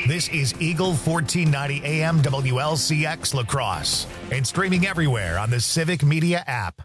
This is Eagle 1490 AM WLCX La Crosse and streaming everywhere on the Civic Media app.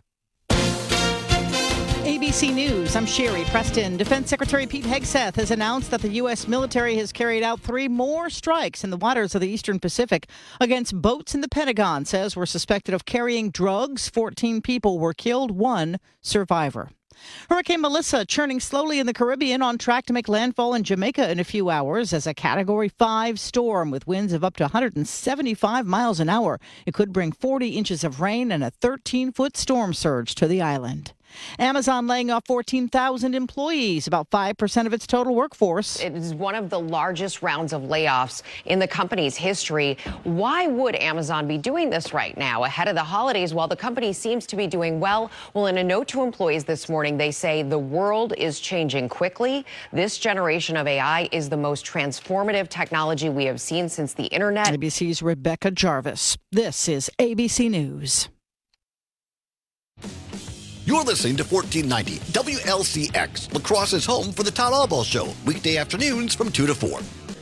ABC News, I'm Sherry Preston. Defense Secretary Pete Hegseth has announced that the U.S. military has carried out 3 more strikes in the waters of the Eastern Pacific against boats in the Pentagon says were suspected of carrying drugs. 14 people were killed, 1 survivor. Hurricane Melissa churning slowly in the Caribbean, on track to make landfall in Jamaica in a few hours as a Category 5 storm with winds of up to 175 miles an hour. It could bring 40 inches of rain and a 13-foot storm surge to the island. Amazon laying off 14,000 employees, about 5% of its total workforce. It is one of the largest rounds of layoffs in the company's history. Why would Amazon be doing this right now, ahead of the holidays, while the company seems to be doing well? Well, in a note to employees this morning, they say the world is changing quickly. This generation of AI is the most transformative technology we have seen since the internet. ABC's Rebecca Jarvis. This is ABC News. You're listening to 1490 WLCX, La Crosse's home for the Todd Albaugh Show, weekday afternoons from 2 to 4.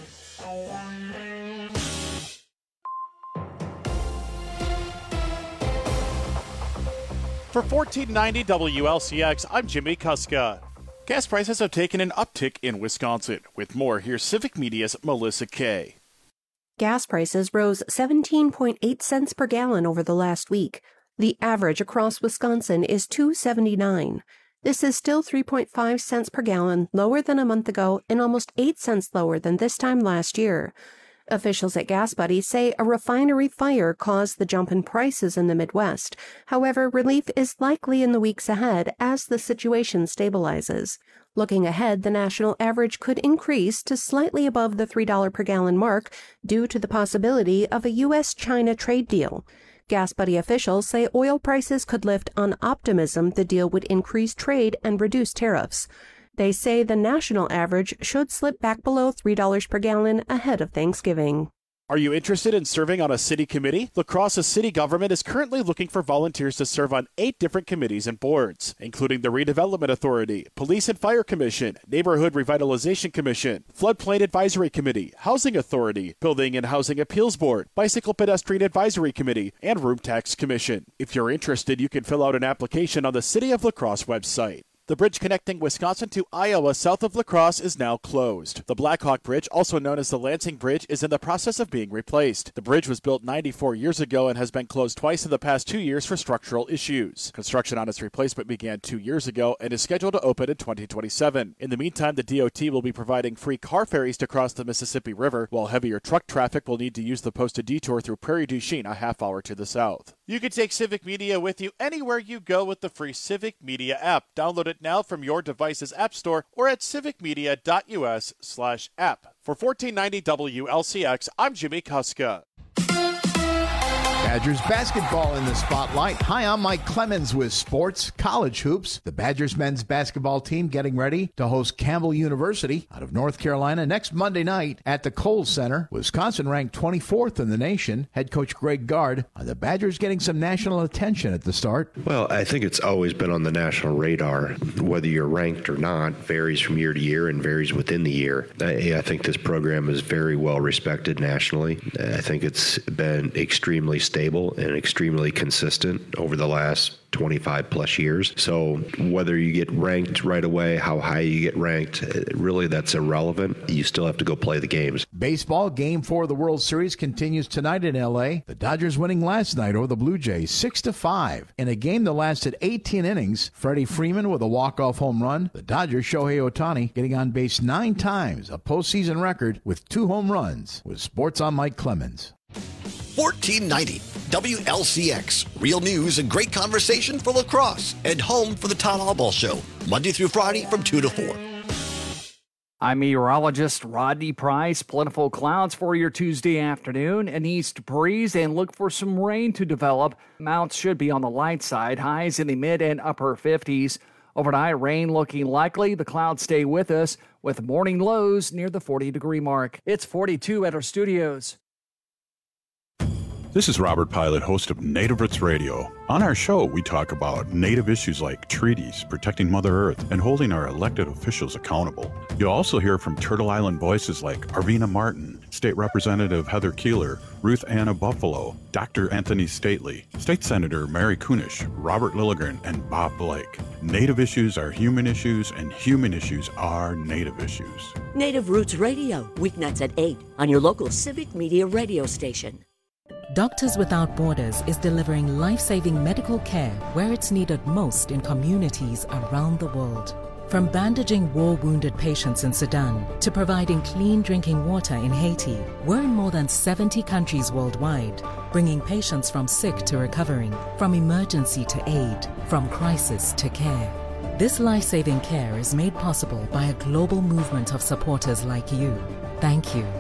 For 1490 WLCX, I'm Jimmy Kuska. Gas prices have taken an uptick in Wisconsin. With more, here's Civic Media's Melissa Kay. Gas prices rose 17.8 cents per gallon over the last week. The average across Wisconsin is $2.79. This is still 3.5 cents per gallon, lower than a month ago and almost 8 cents lower than this time last year. Officials at Gas Buddy say a refinery fire caused the jump in prices in the Midwest. However, relief is likely in the weeks ahead as the situation stabilizes. Looking ahead, the national average could increase to slightly above the $3 per gallon mark due to the possibility of a U.S.-China trade deal. Gas Buddy officials say oil prices could lift on optimism the deal would increase trade and reduce tariffs. They say the national average should slip back below $3 per gallon ahead of Thanksgiving. Are you interested in serving on a city committee? La Crosse's city government is currently looking for volunteers to serve on 8 different committees and boards, including the Redevelopment Authority, Police and Fire Commission, Neighborhood Revitalization Commission, Floodplain Advisory Committee, Housing Authority, Building and Housing Appeals Board, Bicycle Pedestrian Advisory Committee, and Room Tax Commission. If you're interested, you can fill out an application on the City of La Crosse website. The bridge connecting Wisconsin to Iowa south of La Crosse is now closed. The Blackhawk Bridge, also known as the Lansing Bridge, is in the process of being replaced. The bridge was built 94 years ago and has been closed twice in the past 2 years for structural issues. Construction on its replacement began 2 years ago and is scheduled to open in 2027. In the meantime, the DOT will be providing free car ferries to cross the Mississippi River, while heavier truck traffic will need to use the posted detour through Prairie du Chien, a half hour to the south. You can take Civic Media with you anywhere you go with the free Civic Media app. Download it now from your device's app store or at civicmedia.us/app. For 1490 WLCX, I'm Jimmy Kuska. Badgers basketball in the spotlight. Hi, I'm Mike Clemens with sports, college hoops. The Badgers men's basketball team getting ready to host Campbell University out of North Carolina next Monday night at the Kohl Center. Wisconsin ranked 24th in the nation. Head coach Greg Gard. Are the Badgers getting some national attention at the start? Well, I think it's always been on the national radar. Whether you're ranked or not varies from year to year and varies within the year. I think this program is very well respected nationally. I think it's been extremely stable and extremely consistent over the last 25 plus years. So whether you get ranked right away, how high you get ranked, really that's irrelevant. You still have to go play the games. Baseball, Game 4 of the World Series continues tonight in L.A. The Dodgers winning last night over the Blue Jays 6-5. In a game that lasted 18 innings, Freddie Freeman with a walk-off home run. The Dodgers' Shohei Ohtani getting on base 9 times, a postseason record with 2 home runs. With Sports, I'm Mike Clemens. 1490 WLCX, real news and great conversation for La Crosse and home for the Todd Albaugh Show, Monday through Friday from 2 to 4. I'm meteorologist Rodney Price. Plentiful clouds for your Tuesday afternoon, an east breeze, and look for some rain to develop. Mounts should be on the light side, highs in the mid and upper 50s. Overnight, rain looking likely. The clouds stay with us with morning lows near the 40-degree mark. It's 42 at our studios. This is Robert Pilot, host of Native Roots Radio. On our show, we talk about Native issues like treaties, protecting Mother Earth, and holding our elected officials accountable. You'll also hear from Turtle Island voices like Arvina Martin, State Representative Heather Keeler, Ruth Anna Buffalo, Dr. Anthony Stately, State Senator Mary Kunish, Robert Lilligren, and Bob Blake. Native issues are human issues, and human issues are Native issues. Native Roots Radio, weeknights at 8 on your local Civic Media radio station. Doctors Without Borders is delivering life-saving medical care where it's needed most in communities around the world. From bandaging war-wounded patients in Sudan to providing clean drinking water in Haiti, we're in more than 70 countries worldwide, bringing patients from sick to recovering, from emergency to aid, from crisis to care. This life-saving care is made possible by a global movement of supporters like you. Thank you.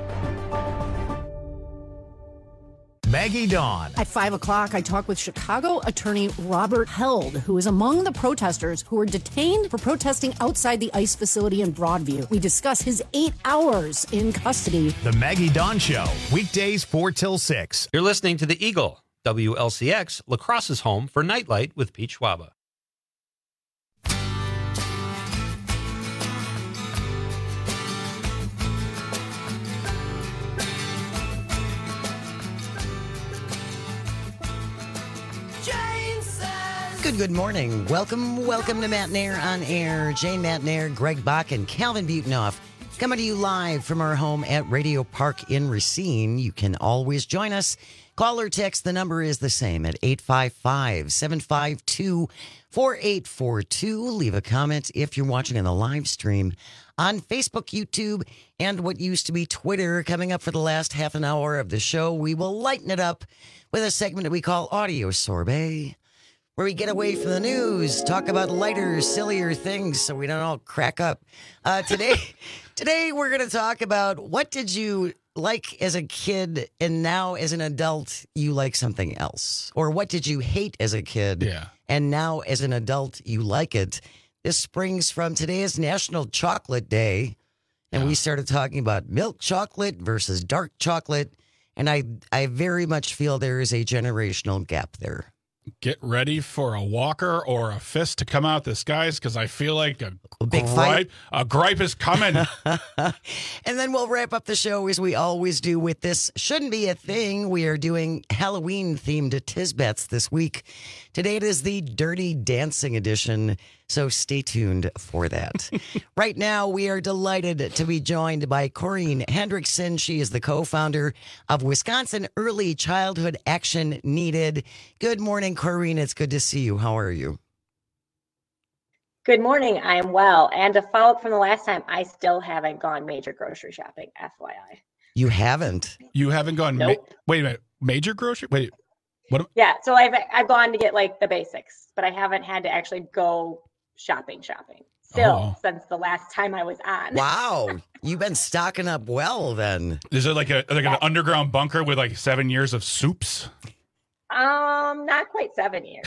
Maggie Dawn. At 5 o'clock, I talk with Chicago attorney Robert Held, who is among the protesters who were detained for protesting outside the ICE facility in Broadview. We discuss his 8 hours in custody. The Maggie Dawn Show, weekdays 4 till 6. You're listening to The Eagle, WLCX, La Crosse's home for Nightlight with Pete Schwaba. Good morning. Welcome to Matt Nair on Air. Jane Matt Nair, Greg Bach, and Calvin Butenoff coming to you live from our home at Radio Park in Racine. You can always join us. Call or text. The number is the same at 855-752-4842. Leave a comment if you're watching on the live stream on Facebook, YouTube, and what used to be Twitter. Coming up for the last half an hour of the show, we will lighten it up with a segment that we call Audio Sorbet, where we get away from the news, talk about lighter, sillier things so we don't all crack up. Today we're going to talk about what did you like as a kid and now as an adult you like something else? Or what did you hate as a kid and now as an adult you like it? This springs from today is National Chocolate Day, and we started talking about milk chocolate versus dark chocolate, and I very much feel there is a generational gap there. Get ready for a walker or a fist to come out the skies, because I feel like a big fight. A gripe is coming. And then we'll wrap up the show as we always do with this Shouldn't Be a Thing. We are doing Halloween-themed Tisbets this week. Today it is the Dirty Dancing edition, so stay tuned for that. Right now, we are delighted to be joined by Corinne Hendrickson. She is the co-founder of Wisconsin Early Childhood Action Needed. Good morning, Corinne. It's good to see you. How are you? Good morning. I am well. And to follow up from the last time, I still haven't gone major grocery shopping, FYI. You haven't? You haven't gone? Nope. Wait a minute. Major grocery? Wait. What? Yeah. So I've gone to get like the basics, but I haven't had to actually go shopping still since the last time I was on. Wow. You've been stocking up well then. Is it like an underground bunker with like 7 years of soups? Not quite 7 years.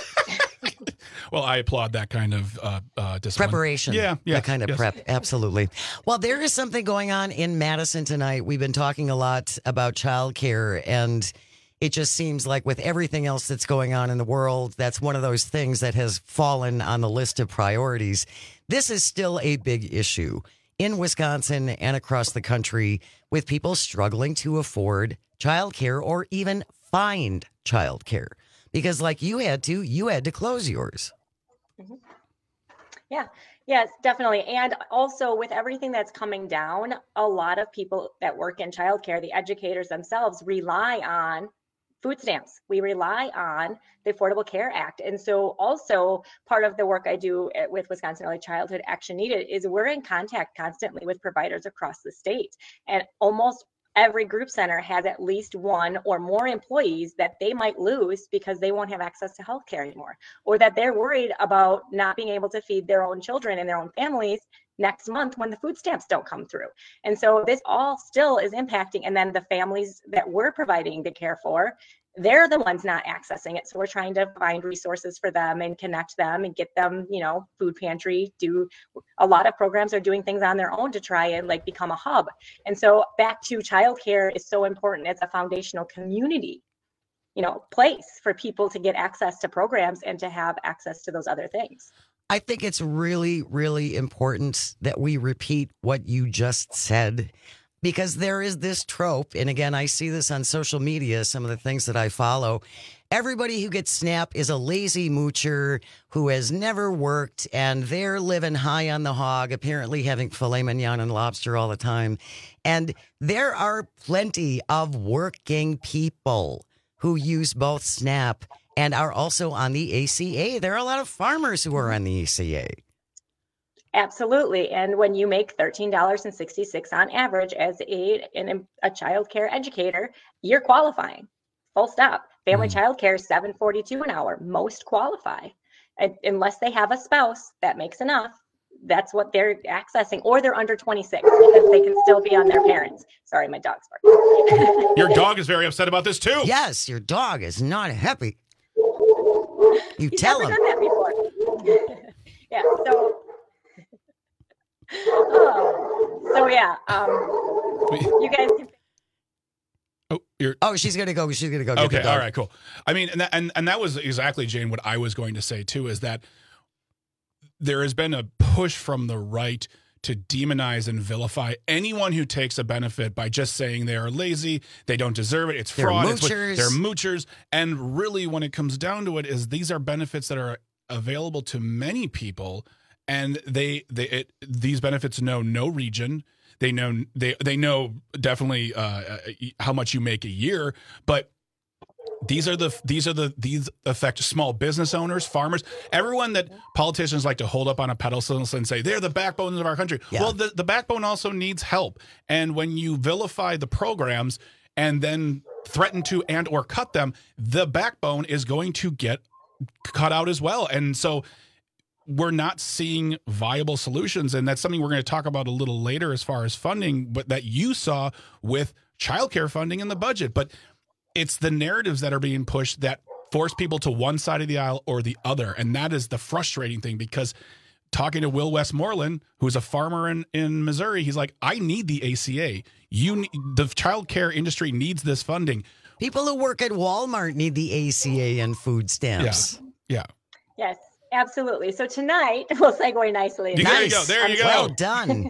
Well, I applaud that kind of discipline. Preparation. Yeah. That kind of prep. Absolutely. Well, there is something going on in Madison tonight. We've been talking a lot about childcare, and it just seems like with everything else that's going on in the world, that's one of those things that has fallen on the list of priorities. This is still a big issue in Wisconsin and across the country, with people struggling to afford childcare or even find childcare. Because like you had to close yours. Mm-hmm. Yeah. Yes, definitely. And also with everything that's coming down, a lot of people that work in childcare, the educators themselves, rely on food stamps. We rely on the Affordable Care Act. And so also part of the work I do with Wisconsin Early Childhood Action Needed is we're in contact constantly with providers across the state. And almost every group center has at least one or more employees that they might lose because they won't have access to healthcare anymore, or that they're worried about not being able to feed their own children and their own families next month when the food stamps don't come through. And so this all still is impacting. And then the families that we're providing the care for, they're the ones not accessing it. So we're trying to find resources for them and connect them and get them, food pantry, a lot of programs are doing things on their own to try and become a hub. And so back to childcare is so important as a foundational community place for people to get access to programs and to have access to those other things. I think it's really, really important that we repeat what you just said, because there is this trope. And again, I see this on social media, some of the things that I follow. Everybody who gets SNAP is a lazy moocher who has never worked, and they're living high on the hog, apparently having filet mignon and lobster all the time. And there are plenty of working people who use both SNAP and are also on the ACA. There are a lot of farmers who are on the ACA. Absolutely. And when you make $13.66 on average as a child care educator, you're qualifying. Full stop. Family child care is $7.42 an hour. Most qualify. Unless they have a spouse that makes enough, that's what they're accessing. Or they're under 26 because they can still be on their parents. Sorry, my dog's barking. Your dog is very upset about this too. Yes, your dog is not happy. You He's tell never him. done that before. Yeah. You guys can. She's gonna go. She's gonna go. Okay. All right. Cool. I mean, and that was exactly, Jane, what I was going to say too, is that there has been a push from the right to demonize and vilify anyone who takes a benefit by just saying they are lazy, they don't deserve it, it's fraud, they're moochers. And really, when it comes down to it, is these are benefits that are available to many people, and these benefits know no region. They know definitely how much you make a year, but these affect small business owners, farmers, everyone that politicians like to hold up on a pedestal and say they're the backbone of our country. Yeah. Well, the backbone also needs help. And when you vilify the programs and then threaten to and or cut them, the backbone is going to get cut out as well. And so we're not seeing viable solutions. And that's something we're going to talk about a little later as far as funding, but that you saw with childcare funding in the budget. But it's the narratives that are being pushed that force people to one side of the aisle or the other. And that is the frustrating thing, because talking to Will Westmoreland, who's a farmer in Missouri, he's like, I need the ACA. The child care industry needs this funding. People who work at Walmart need the ACA and food stamps. Yeah. Yes. Absolutely. So tonight, we'll segue nicely. There you go. There you go. Well done.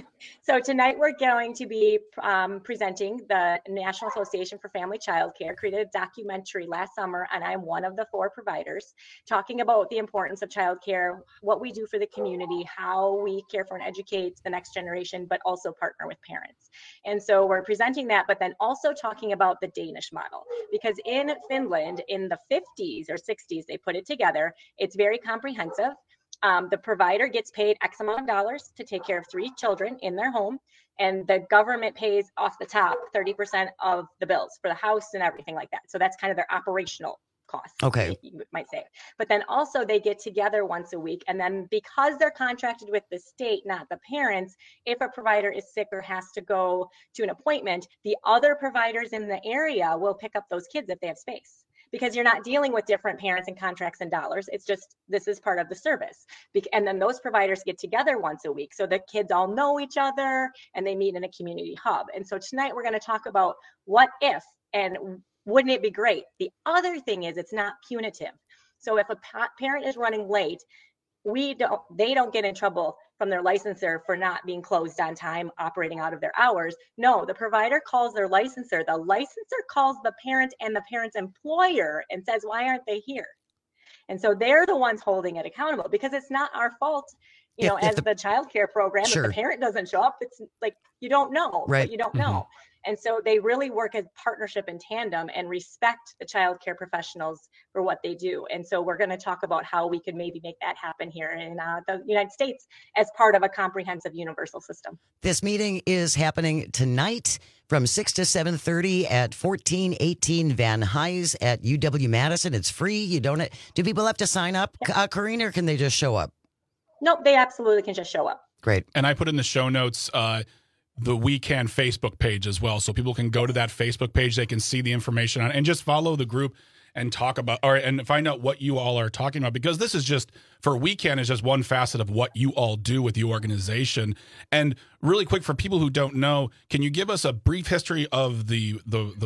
So tonight we're going to be presenting the National Association for Family Child Care created a documentary last summer, and I'm one of the 4 providers, talking about the importance of child care, what we do for the community, how we care for and educate the next generation, but also partner with parents. And so we're presenting that, but then also talking about the Danish model, because in Finland in the 50s or 60s, they put it together. It's very comprehensive. The provider gets paid X amount of dollars to take care of 3 children in their home, and the government pays off the top 30% of the bills for the house and everything like that. So that's kind of their operational costs, you might say. But then also they get together once a week, and then because they're contracted with the state, not the parents, if a provider is sick or has to go to an appointment, the other providers in the area will pick up those kids if they have space. Because you're not dealing with different parents and contracts and dollars. It's just, this is part of the service. And then those providers get together once a week. So the kids all know each other and they meet in a community hub. And so tonight we're going to talk about what if, and wouldn't it be great? The other thing is it's not punitive. So if a parent is running late, they don't get in trouble from their licensor for not being closed on time, operating out of their hours. No, the provider calls their licensor. The licensor calls the parent and the parent's employer and says, why aren't they here? And so they're the ones holding it accountable, because it's not our fault, as the child care program, if the parent doesn't show up, it's like, you don't know, right? You don't know. And so they really work as partnership in tandem and respect the child care professionals for what they do. And so we're going to talk about how we could maybe make that happen here in the United States as part of a comprehensive universal system. This meeting is happening tonight from 6 to 7:30 at 1418 Van Nuys at UW-Madison. It's free. Do people have to sign up, Corinne, or can they just show up? Nope, they absolutely can just show up. Great. And I put in the show notes the We Can Facebook page as well. So people can go to that Facebook page. They can see the information on it and just follow the group and talk about and find out what you all are talking about, because this is just for WeCan is just one facet of what you all do with the organization. And really quick, for people who don't know, can you give us a brief history of the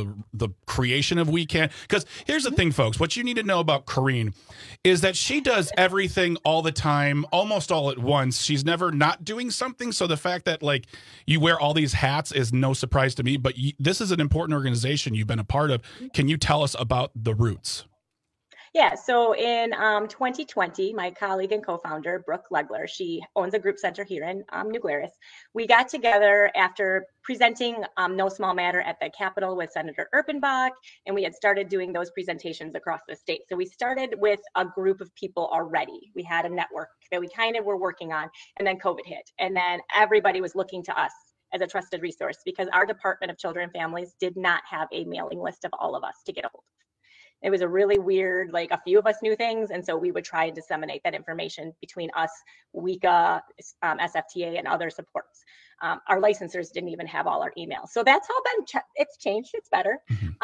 creation of WeCan? Because here's the thing, folks, what you need to know about Corrine is that she does everything all the time, almost all at once. She's never not doing something. So the fact that like you wear all these hats is no surprise to me, but this is an important organization you've been a part of. Can you tell us about the roots? Yeah, so in 2020, my colleague and co-founder, Brooke Legler, she owns a group center here in New Glarus. We got together after presenting No Small Matter at the Capitol with Senator Erpenbach, and we had started doing those presentations across the state. So we started with a group of people already. We had a network that we kind of were working on, and then COVID hit. And then everybody was looking to us as a trusted resource because our Department of Children and Families did not have a mailing list of all of us to get a hold of. It was a really weird, like a few of us knew things. And so we would try and disseminate that information between us, WICA, SFTA, and other supports. Our licensors didn't even have all our emails. So that's all been, it's changed, it's better.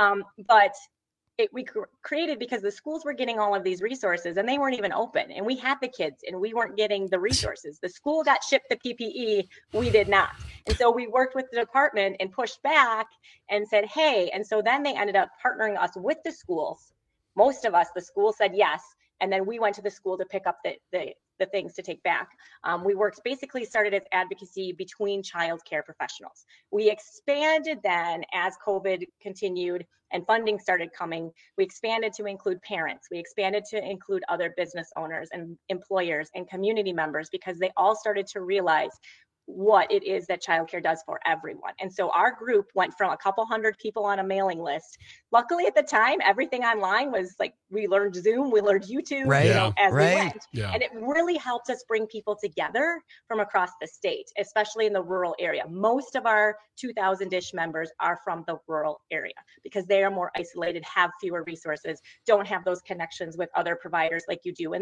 But we created because the schools were getting all of these resources and they weren't even open. And we had the kids and we weren't getting the resources. The school got shipped the PPE, we did not. And so we worked with the department and pushed back and said, hey, and so then they ended up partnering us with the schools. Most of us, the school said yes. And then we went to the school to pick up the things to take back. We basically started as advocacy between childcare professionals. We expanded then as COVID continued and funding started coming. We expanded to include parents. We expanded to include other business owners and employers and community members because they all started to realize what it is that childcare does for everyone. And so our group went from a couple hundred people on a mailing list. Luckily at the time, everything online was like, we learned Zoom, we learned YouTube, as we went. Yeah. And it really helped us bring people together from across the state, especially in the rural area. Most of our 2,000-ish members are from the rural area because they are more isolated, have fewer resources, don't have those connections with other providers like you do in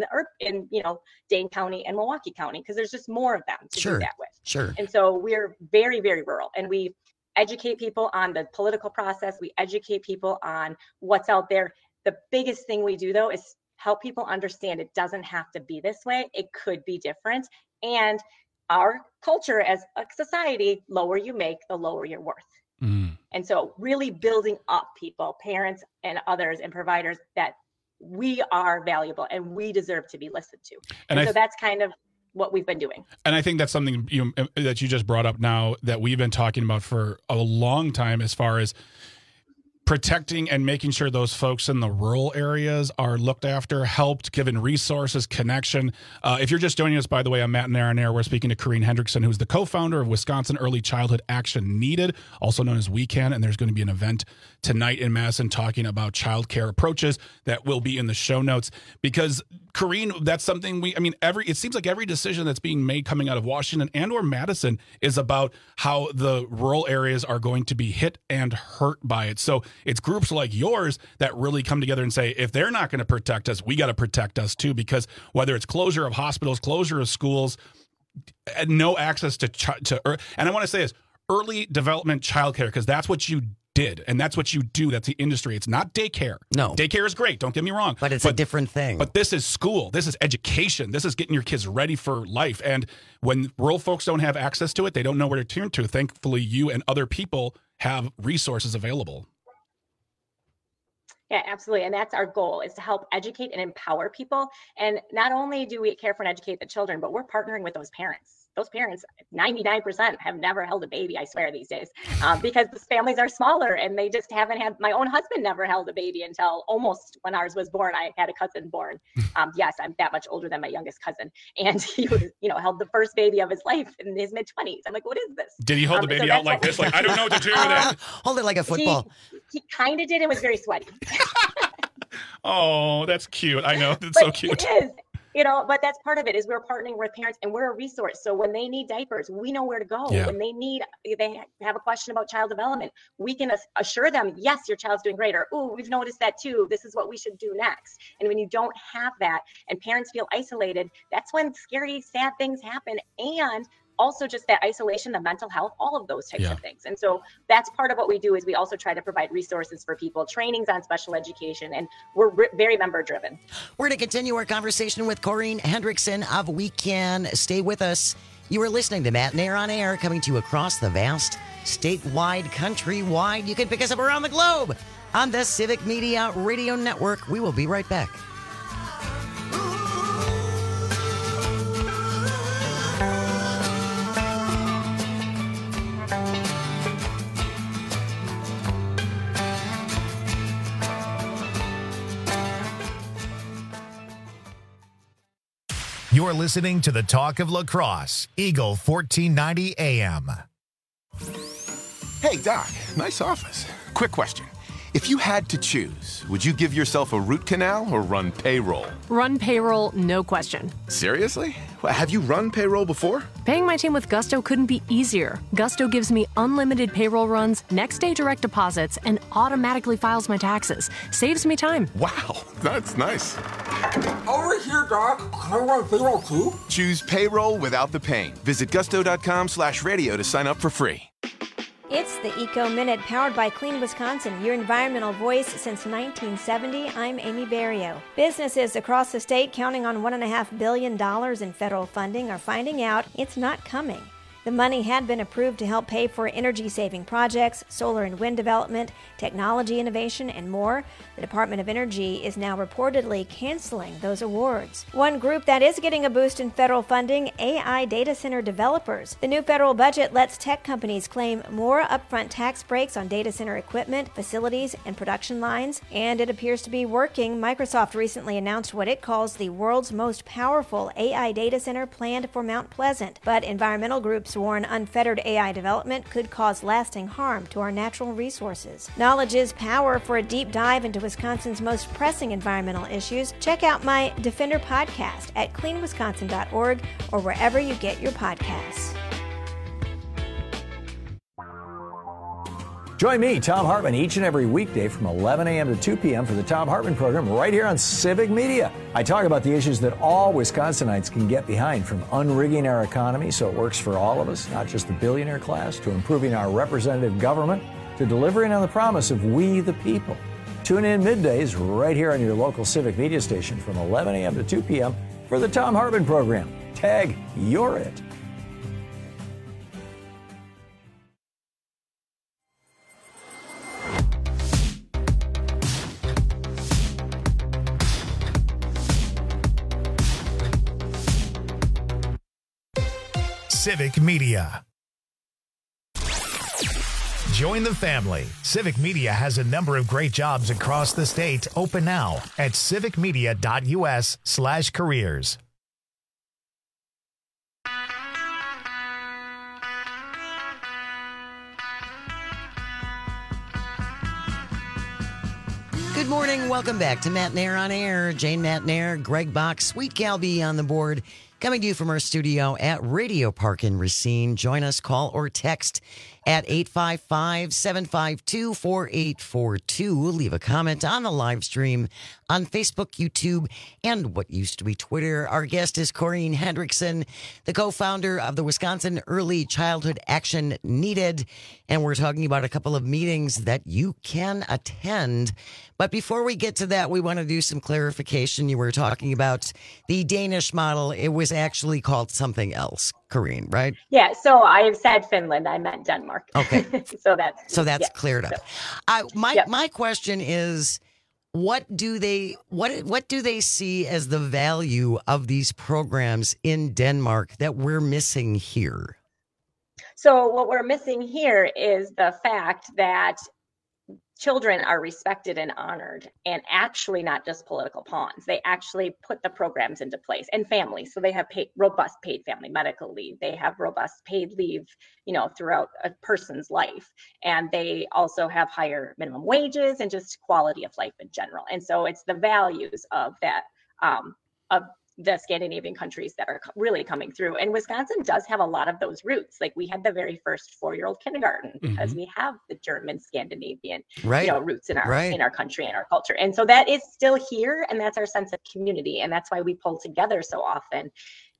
Dane County and Milwaukee County, because there's just more of them to do that with. Sure. And so we're very, very rural, and we educate people on the political process. We educate people on what's out there. The biggest thing we do, though, is help people understand it doesn't have to be this way. It could be different. And our culture as a society, lower you make, the lower your worth. And so really building up people, parents and others and providers, that we are valuable and we deserve to be listened to. And so that's kind of what we've been doing. And I think that's something that you just brought up now that we've been talking about for a long time, as far as protecting and making sure those folks in the rural areas are looked after, helped, given resources, connection. If you're just joining us, by the way, I'm Matt Nair. We're speaking to Corrine Hendrickson, who's the co-founder of Wisconsin Early Childhood Action Needed, also known as WeCan. And there's going to be an event tonight in Madison talking about childcare approaches that will be in the show notes. Because Corrine, that's something it seems like every decision that's being made coming out of Washington and or Madison is about how the rural areas are going to be hit and hurt by it. So it's groups like yours that really come together and say, if they're not going to protect us, we got to protect us too, because whether it's closure of hospitals, closure of schools, no access to and I want to say this, early development childcare, because that's what you did, and that's what you do. That's the industry. It's not daycare. No. Daycare is great. Don't get me wrong. But it's a different thing. But this is school. This is education. This is getting your kids ready for life. And when rural folks don't have access to it, they don't know where to turn to. Thankfully, you and other people have resources available. Yeah, absolutely. And that's our goal, is to help educate and empower people. And not only do we care for and educate the children, but we're partnering with those parents. Those parents, 99% have never held a baby, I swear, these days, because the families are smaller and they just haven't had. My own husband never held a baby until almost when ours was born. I had a cousin born. Yes, I'm that much older than my youngest cousin. And he was, held the first baby of his life in his mid-20s. I'm like, what is this? Did he hold the baby out like this? Like, I don't know what to do with it. Hold it like a football. He kind of did. It was very sweaty. Oh, that's cute. I know. It's so cute. It is. But that's part of it, is we're partnering with parents, and we're a resource. So when they need diapers, we know where to go. Yeah. When they have a question about child development, we can assure them, yes, your child's doing great, or, oh, we've noticed that too. This is what we should do next. And when you don't have that and parents feel isolated, that's when scary, sad things happen. And also just that isolation, the mental health, all of those types of things. And so that's part of what we do is we also try to provide resources for people, trainings on special education, and we're very member driven. We're going to continue our conversation with Corinne Hendrickson of We Can. Stay with us. You are listening to Matt and Air on Air, coming to you across the vast, statewide, countrywide. You can pick us up around the globe on the Civic Media Radio Network. We will be right back. You're listening to the Talk of La Crosse, Eagle 1490 AM. Hey, Doc, nice office. Quick question. If you had to choose, would you give yourself a root canal or run payroll? Run payroll, no question. Seriously? Well, have you run payroll before? Paying my team with Gusto couldn't be easier. Gusto gives me unlimited payroll runs, next day direct deposits, and automatically files my taxes. Saves me time. Wow, that's nice. Over here, Doc. Can I run payroll too? Choose payroll without the pain. Visit gusto.com/radio to sign up for free. It's the Eco Minute, powered by Clean Wisconsin, your environmental voice since 1970. I'm Amy Barrio. Businesses across the state counting on $1.5 billion in federal funding are finding out it's not coming. The money had been approved to help pay for energy-saving projects, solar and wind development, technology innovation, and more. The Department of Energy is now reportedly canceling those awards. One group that is getting a boost in federal funding, AI data center developers. The new federal budget lets tech companies claim more upfront tax breaks on data center equipment, facilities, and production lines, and it appears to be working. Microsoft recently announced what it calls the world's most powerful AI data center planned for Mount Pleasant, but environmental groups warn unfettered AI development could cause lasting harm to our natural resources. Knowledge is power. For a deep dive into Wisconsin's most pressing environmental issues, check out my Defender podcast at cleanwisconsin.org or wherever you get your podcasts. Join me, Tom Hartman, each and every weekday from 11 a.m. to 2 p.m. for the Tom Hartman program right here on Civic Media. I talk about the issues that all Wisconsinites can get behind, from unrigging our economy so it works for all of us, not just the billionaire class, to improving our representative government, to delivering on the promise of we the people. Tune in middays right here on your local Civic Media station from 11 a.m. to 2 p.m. for the Tom Hartman program. Tag, you're it. Civic Media. Join the family. Civic Media has a number of great jobs across the state open now at civicmedia.us/careers. Good morning. Welcome back to Matt and Air on Air. Jane Matt and Air, Greg Bach, Sweet Gal B on the board. Coming to you from our studio at Radio Park in Racine. Join us, call or text at 855-752-4842. Leave a comment on the live stream on Facebook, YouTube, and what used to be Twitter. Our guest is Corinne Hendrickson, the co-founder of the Wisconsin Early Childhood Action Needed, and we're talking about a couple of meetings that you can attend. But before we get to that, we want to do some clarification. You were talking about the Danish model. It was actually called something else, Corinne, right? Yeah, so I said Finland, I meant Denmark. Okay. so that's cleared up. My question is, what do they see as the value of these programs in Denmark that we're missing here? So what we're missing here is the fact that children are respected and honored, and actually not just political pawns. They actually put the programs into place, and families. So they have robust paid family medical leave. They have robust paid leave, throughout a person's life. And they also have higher minimum wages and just quality of life in general. And so it's the values of that, of the Scandinavian countries that are really coming through. And Wisconsin does have a lot of those roots. Like, we had the very first 4-year-old kindergarten because we have the German Scandinavian roots in our country and our culture. And so that is still here, and that's our sense of community. And that's why we pull together so often.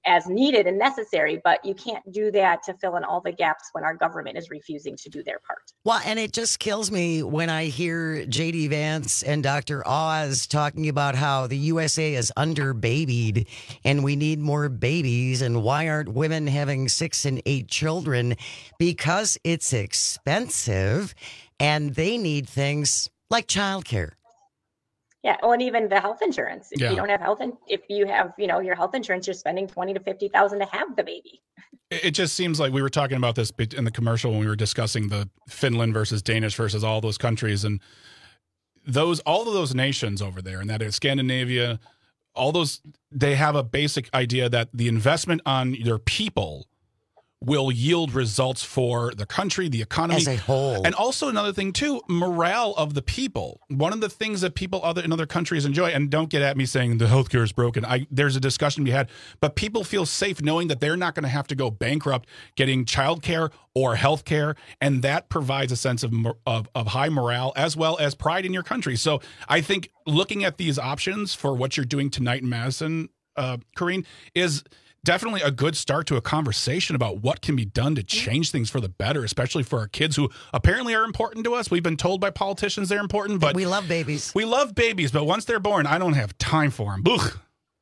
as needed and necessary, but you can't do that to fill in all the gaps when our government is refusing to do their part. Well, and it just kills me when I hear J.D. Vance and Dr. Oz talking about how the USA is under-babied and we need more babies, and why aren't women having 6 and 8 children? Because it's expensive and they need things like childcare. Yeah, well, and even the health insurance. If you don't have if you have, your health insurance, you're spending $20,000 to $50,000 to have the baby. It just seems like we were talking about this in the commercial when we were discussing the Finland versus Danish versus all those countries, and all of those nations over there, and that is Scandinavia, all those, they have a basic idea that the investment on their people will yield results for the country, the economy as a whole. And also another thing too, morale of the people. One of the things that people in other countries enjoy, and don't get at me saying the healthcare is broken. There's a discussion to be had, but people feel safe knowing that they're not going to have to go bankrupt getting childcare or healthcare, and that provides a sense of high morale as well as pride in your country. So I think looking at these options for what you're doing tonight in Madison, Karine, is definitely a good start to a conversation about what can be done to change things for the better, especially for our kids who apparently are important to us. We've been told by politicians they're important, but we love babies. We love babies, but once they're born, I don't have time for them. Ugh.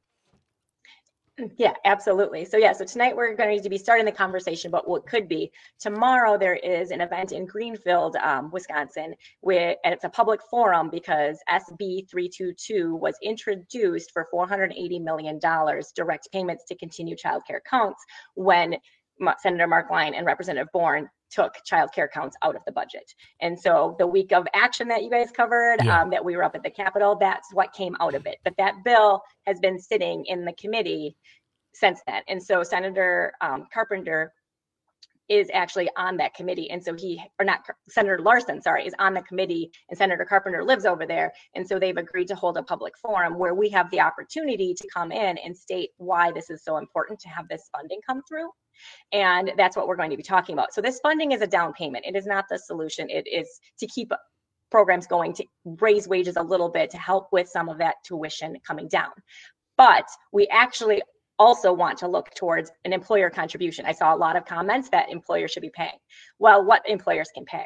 Yeah, absolutely. So tonight we're going to be starting the conversation about what could be. Tomorrow there is an event in Greenfield, Wisconsin, and it's a public forum because SB 322 was introduced for $480 million direct payments to continue child care counts when Senator Mark Lyon and Representative Bourne took child care counts out of the budget. And so the week of action that you guys covered, that we were up at the Capitol, that's what came out of it. But that bill has been sitting in the committee since then. And so Senator Carpenter is actually on that committee. And so Senator Larson, is on the committee, and Senator Carpenter lives over there. And so they've agreed to hold a public forum where we have the opportunity to come in and state why this is so important to have this funding come through. And that's what we're going to be talking about. So this funding is a down payment. It is not the solution. It is to keep programs going, to raise wages a little bit, to help with some of that tuition coming down. But we actually also want to look towards an employer contribution. I saw a lot of comments that employers should be paying. Well, what employers can pay?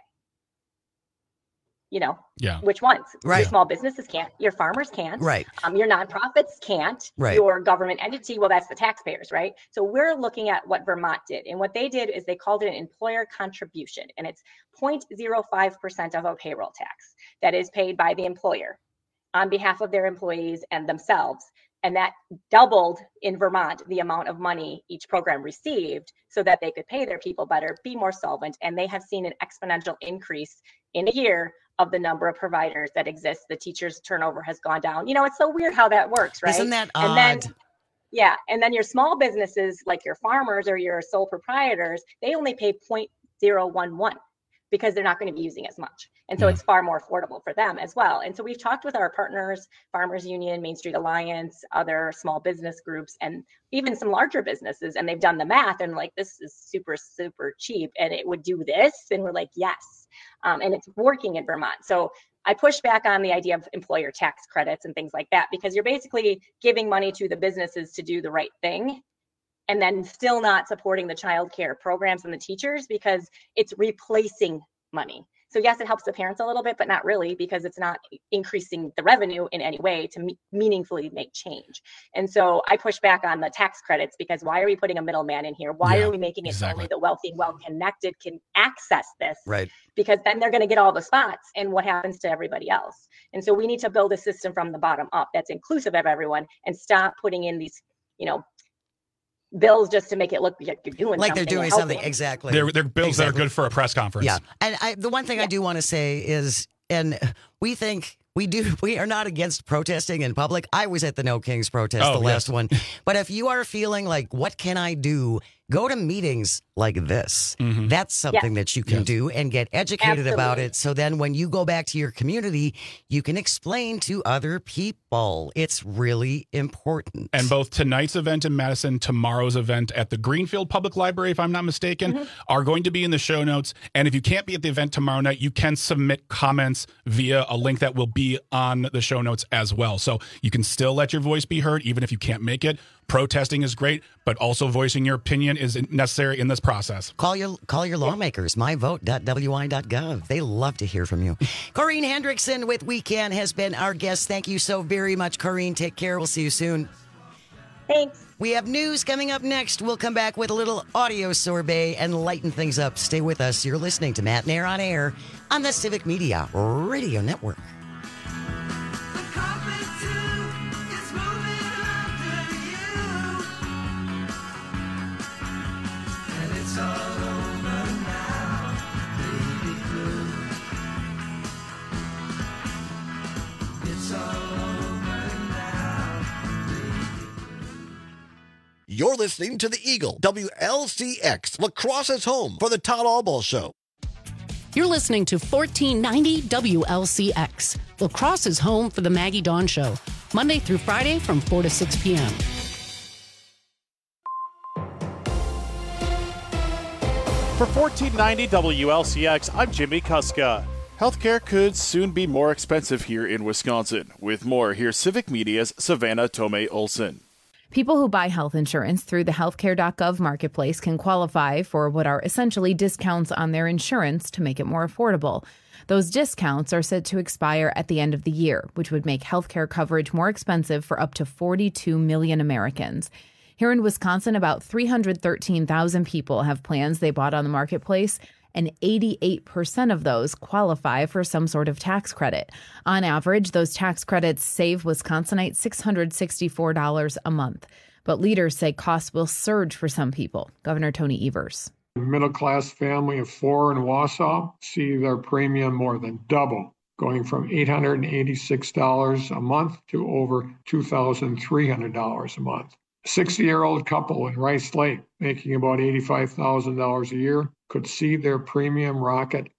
Which ones? Right. Your small businesses can't. Your farmers can't. Right. Your nonprofits can't. Right. Your government entity, well, that's the taxpayers, right? So we're looking at what Vermont did. And what they did is they called it an employer contribution. And it's 0.05% of a payroll tax that is paid by the employer on behalf of their employees and themselves. And that doubled in Vermont the amount of money each program received so that they could pay their people better, be more solvent. And they have seen an exponential increase in a year of the number of providers that exist. The teachers' turnover has gone down. It's so weird how that works, right? Isn't that odd? And then your small businesses, like your farmers or your sole proprietors, they only pay 0.011 because they're not going to be using as much. And so it's far more affordable for them as well. And so we've talked with our partners, Farmers Union, Main Street Alliance, other small business groups, and even some larger businesses. And they've done the math and this is super, super cheap. And it would do this. And we're like, yes. And it's working in Vermont. So I push back on the idea of employer tax credits and things like that, because you're basically giving money to the businesses to do the right thing, and then still not supporting the child care programs and the teachers because it's replacing money. So yes, it helps the parents a little bit, but not really, because it's not increasing the revenue in any way to meaningfully make change. And so I push back on the tax credits, because why are we putting a middleman in here? Why are we making it so only the wealthy and well-connected can access this? Right. Because then they're going to get all the spots, and what happens to everybody else? And so we need to build a system from the bottom up that's inclusive of everyone, and stop putting in these, bills just to make it look like you're doing like something. They're doing something. Exactly. They're bills that are good for a press conference. Yeah. And the one thing I do want to say is, and we think we are not against protesting in public. I was at the No Kings protest, the last one. But if you are feeling like, what can I do? Go to meetings like this. Mm-hmm. That's something that you can do and get educated about it. So then when you go back to your community, you can explain to other people. It's really important. And both tonight's event in Madison, tomorrow's event at the Greenfield Public Library, if I'm not mistaken, are going to be in the show notes. And if you can't be at the event tomorrow night, you can submit comments via a link that will be on the show notes as well. So you can still let your voice be heard, even if you can't make it. protesting is great, but also voicing your opinion is necessary in this process. Call your lawmakers, myvote.wi.gov. They love to hear from you. Corrine Hendrickson with We Can has been our guest. Thank you so very much, Corrine. Take care. We'll see you soon. Thanks. We have news coming up next. We'll come back with a little audio sorbet and lighten things up. Stay with us. You're listening to Matt Nair on Air on the Civic Media Radio Network. You're listening to The Eagle, WLCX, La Crosse's home for the Todd Albaugh Show. You're listening to 1490 WLCX. La Crosse is home for the Maggie Dawn Show, Monday through Friday from 4 to 6 p.m. For 1490 WLCX, I'm Jimmy Kuska. Healthcare could soon be more expensive here in Wisconsin. With more, here's Civic Media's Savannah Tomei Olson. People who buy health insurance through the healthcare.gov marketplace can qualify for what are essentially discounts on their insurance to make it more affordable. Those discounts are set to expire at the end of the year, which would make healthcare coverage more expensive for up to 42 million Americans. Here in Wisconsin, about 313,000 people have plans they bought on the marketplace, and 88% of those qualify for some sort of tax credit. On average, those tax credits save Wisconsinites $664 a month. But leaders say costs will surge for some people. Governor Tony Evers. A middle-class family of 4 in Wausau see their premium more than double, going from $886 a month to over $2,300 a month. A 60-year-old couple in Rice Lake making about $85,000 a year could see their premium rocket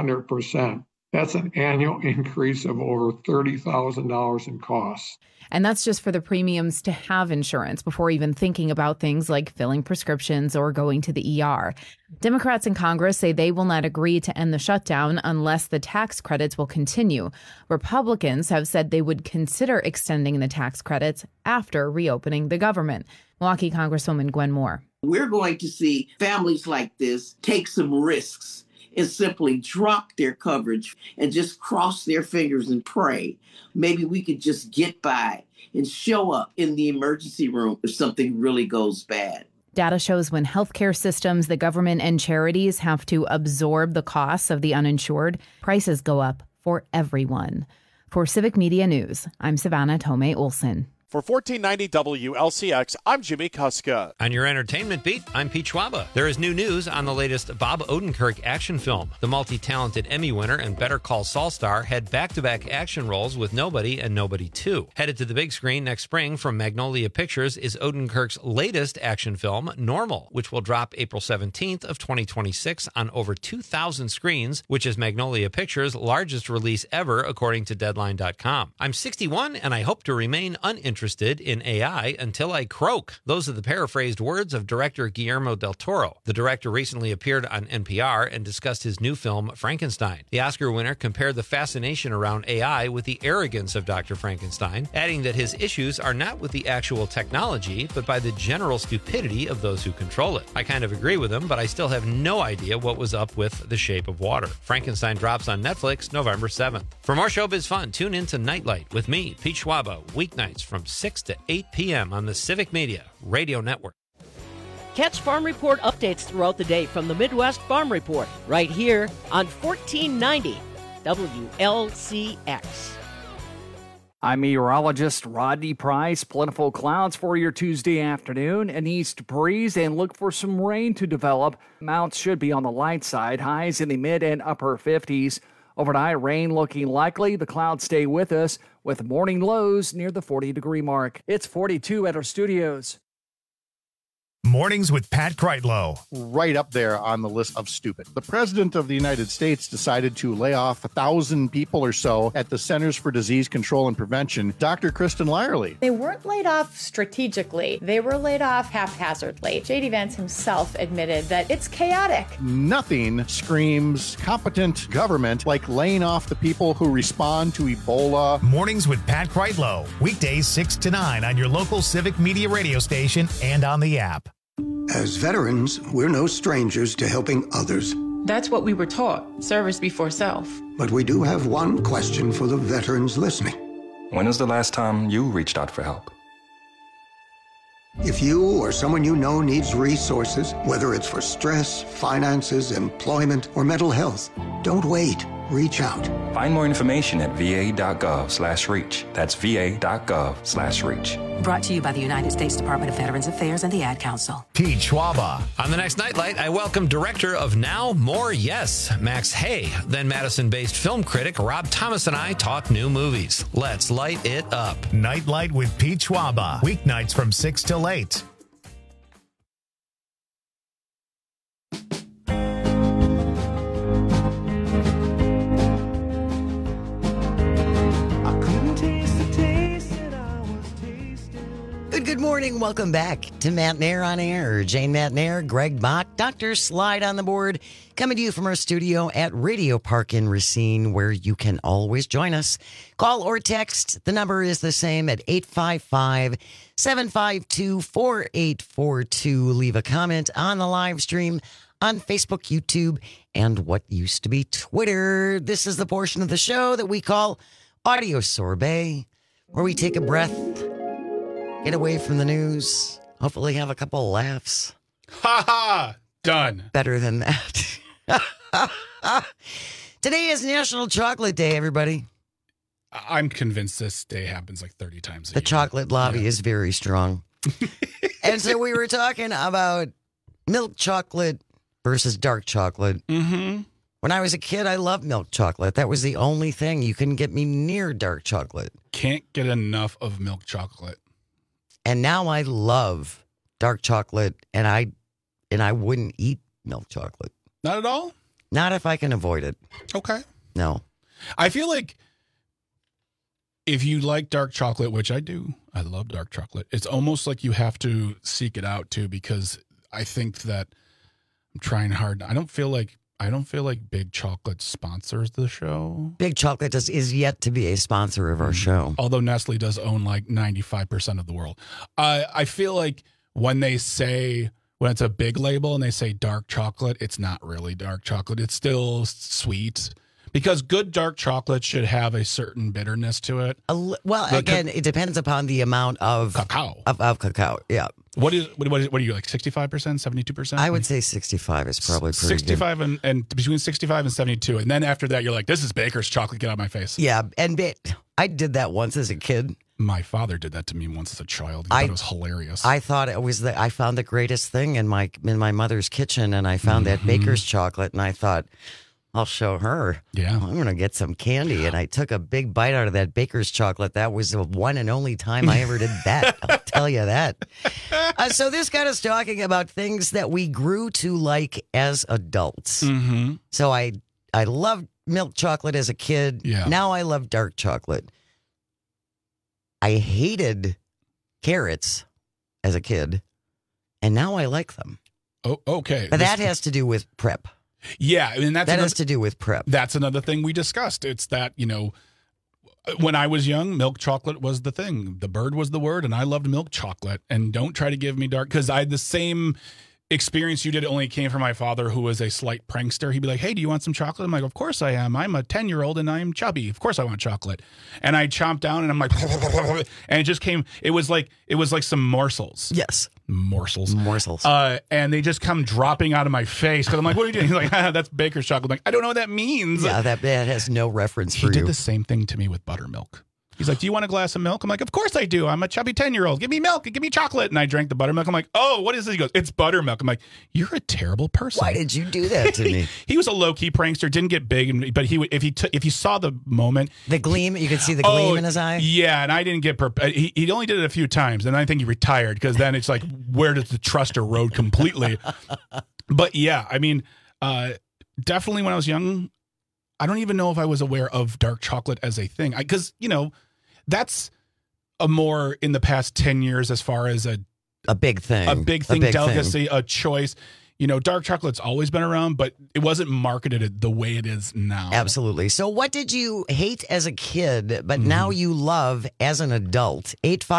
800%. That's an annual increase of over $30,000 in costs. And that's just for the premiums to have insurance before even thinking about things like filling prescriptions or going to the ER. Democrats in Congress say they will not agree to end the shutdown unless the tax credits will continue. Republicans have said they would consider extending the tax credits after reopening the government. Milwaukee Congresswoman Gwen Moore. We're going to see families like this take some risks and simply drop their coverage and just cross their fingers and pray. Maybe we could just get by and show up in the emergency room if something really goes bad. Data shows when healthcare systems, the government, and charities have to absorb the costs of the uninsured, prices go up for everyone. For Civic Media News, I'm Savannah Tomei Olson. For 1490 WLCX, I'm Jimmy Kuska. On your entertainment beat, I'm Pete Schwaba. There is new news on the latest Bob Odenkirk action film. The multi-talented Emmy winner and Better Call Saul star had back-to-back action roles with Nobody and Nobody 2. Headed to the big screen next spring from Magnolia Pictures is Odenkirk's latest action film, Normal, which will drop April 17th of 2026 on over 2,000 screens, which is Magnolia Pictures' largest release ever, according to Deadline.com. I'm 61 and I hope to remain uninterested in AI until I croak. Those are the paraphrased words of director Guillermo del Toro. The director recently appeared on NPR and discussed his new film, Frankenstein. The Oscar winner compared the fascination around AI with the arrogance of Dr. Frankenstein, adding that his issues are not with the actual technology, but by the general stupidity of those who control it. I kind of agree with him, but I still have no idea what was up with The Shape of Water. Frankenstein drops on Netflix November 7th. For more showbiz fun, tune in to Nightlight with me, Pete Schwaba, weeknights from 6 to 8 p.m. on the Civic Media Radio Network. Catch Farm Report updates throughout the day from the Midwest Farm Report right here on 1490 WLCX. I'm meteorologist Rodney Price. Plentiful clouds for your Tuesday afternoon. An east breeze and look for some rain to develop. Mounts should be on the light side. Highs in the mid and upper 50s. Overnight, rain looking likely. The clouds stay with us with morning lows near the 40-degree mark. It's 42 at our studios. Mornings with Pat Kreitlow. Right up there on the list of stupid. The president of the United States decided to lay off 1,000 people or so at the Centers for Disease Control and Prevention. Dr. Kristen Lyerly. They weren't laid off strategically. They were laid off haphazardly. J.D. Vance himself admitted that it's chaotic. Nothing screams competent government like laying off the people who respond to Ebola. Mornings with Pat Kreitlow. Weekdays 6 to 9 on your local Civic Media radio station and on the app. As veterans, we're no strangers to helping others. That's what we were taught, service before self. But we do have one question for the veterans listening. When was the last time you reached out for help? If you or someone you know needs resources, whether it's for stress, finances, employment, or mental health, don't wait. Reach out. Find more information at va.gov/reach. That's va.gov/reach. Brought to you by the United States Department of Veterans Affairs and the Ad Council. Pete Schwaba. On the next Nightlight, I welcome director of Now More Yes, Max Hay. Then Madison-based film critic Rob Thomas and I talk new movies. Let's light it up. Nightlight with Pete Schwaba. Weeknights from 6 till 8. Good morning. Welcome back to Matt Nair on Air. Jane Matt Nair, Greg Bach, Dr. Slide on the board, coming to you from our studio at Radio Park in Racine, where you can always join us. Call or text. The number is the same at 855-752-4842. Leave a comment on the live stream on Facebook, YouTube, and what used to be Twitter. This is the portion of the show that we call Audio Sorbet, where we take a breath, get away from the news, hopefully have a couple of laughs. Ha ha! Done. Better than that. Today is National Chocolate Day, everybody. I'm convinced this day happens like 30 times a The year. chocolate lobby is very strong. And so we were talking about milk chocolate versus dark chocolate. Mm-hmm. When I was a kid, I loved milk chocolate. That was the only thing. You couldn't get me near dark chocolate. Can't get enough of milk chocolate. And now I love dark chocolate, and I wouldn't eat milk chocolate. Not at all? Not if I can avoid it. Okay. No. I feel like if you like dark chocolate, which I do, I love dark chocolate, it's almost like you have to seek it out too, because I think that I'm trying hard. I don't feel like Big Chocolate sponsors the show. Big Chocolate is yet to be a sponsor of our show. Although Nestle does own like 95% of the world. I feel like when it's a big label and they say dark chocolate, it's not really dark chocolate. It's still sweet. Because good dark chocolate should have a certain bitterness to it. It depends upon the amount of cacao. Of cacao, yeah. What are you, like 65%, 72%? I would say 65 is probably pretty 65 good. and between 65 and 72. And then after that, you're like, this is Baker's chocolate. Get out of my face. Yeah, and I did that once as a kid. My father did that to me once as a child. I thought it was hilarious. I thought it was I found the greatest thing in my mother's kitchen, and I found that Baker's chocolate, and I thought, I'll show her. Yeah. I'm going to get some candy. And I took a big bite out of that Baker's chocolate. That was the one and only time I ever did that. I'll tell you that. So this got us talking about things that we grew to like as adults. Mm-hmm. So I loved milk chocolate as a kid. Yeah. Now I love dark chocolate. I hated carrots as a kid. And now I like them. Oh, okay. But that has to do with prep. Yeah, I mean that has to do with prep. That's another thing we discussed. It's that, when I was young, milk chocolate was the thing. The bird was the word, and I loved milk chocolate. And don't try to give me dark, because I had the same experience you did. It only came from my father, who was a slight prankster. He'd be like, hey, do you want some chocolate? I'm like, of course I am. I'm a 10-year-old and I'm chubby. Of course I want chocolate. And I chomped down and I'm like, and it just came, it was like some morsels. Yes. Morsels. And they just come dropping out of my face. Because I'm like, what are you doing? He's like, that's Baker's chocolate. I'm like, I don't know what that means. Yeah, that has no reference for you. He did the same thing to me with buttermilk. He's like, do you want a glass of milk? I'm like, of course I do. I'm a chubby 10-year-old. Give me milk and give me chocolate. And I drank the buttermilk. I'm like, oh, what is this? He goes, it's buttermilk. I'm like, you're a terrible person. Why did you do that to me? He was a low-key prankster, didn't get big, but if you saw the moment. The gleam, you could see the gleam in his eye? Yeah, and I didn't get, he only did it a few times, and I think he retired, because then it's like, where does the trust erode completely? But yeah, I mean, definitely when I was young, I don't even know if I was aware of dark chocolate as a thing. Because, that's a more in the past 10 years as far as a big thing. A big thing, delicacy, a choice. Dark chocolate's always been around, but it wasn't marketed the way it is now. Absolutely. So what did you hate as a kid, but now you love as an adult?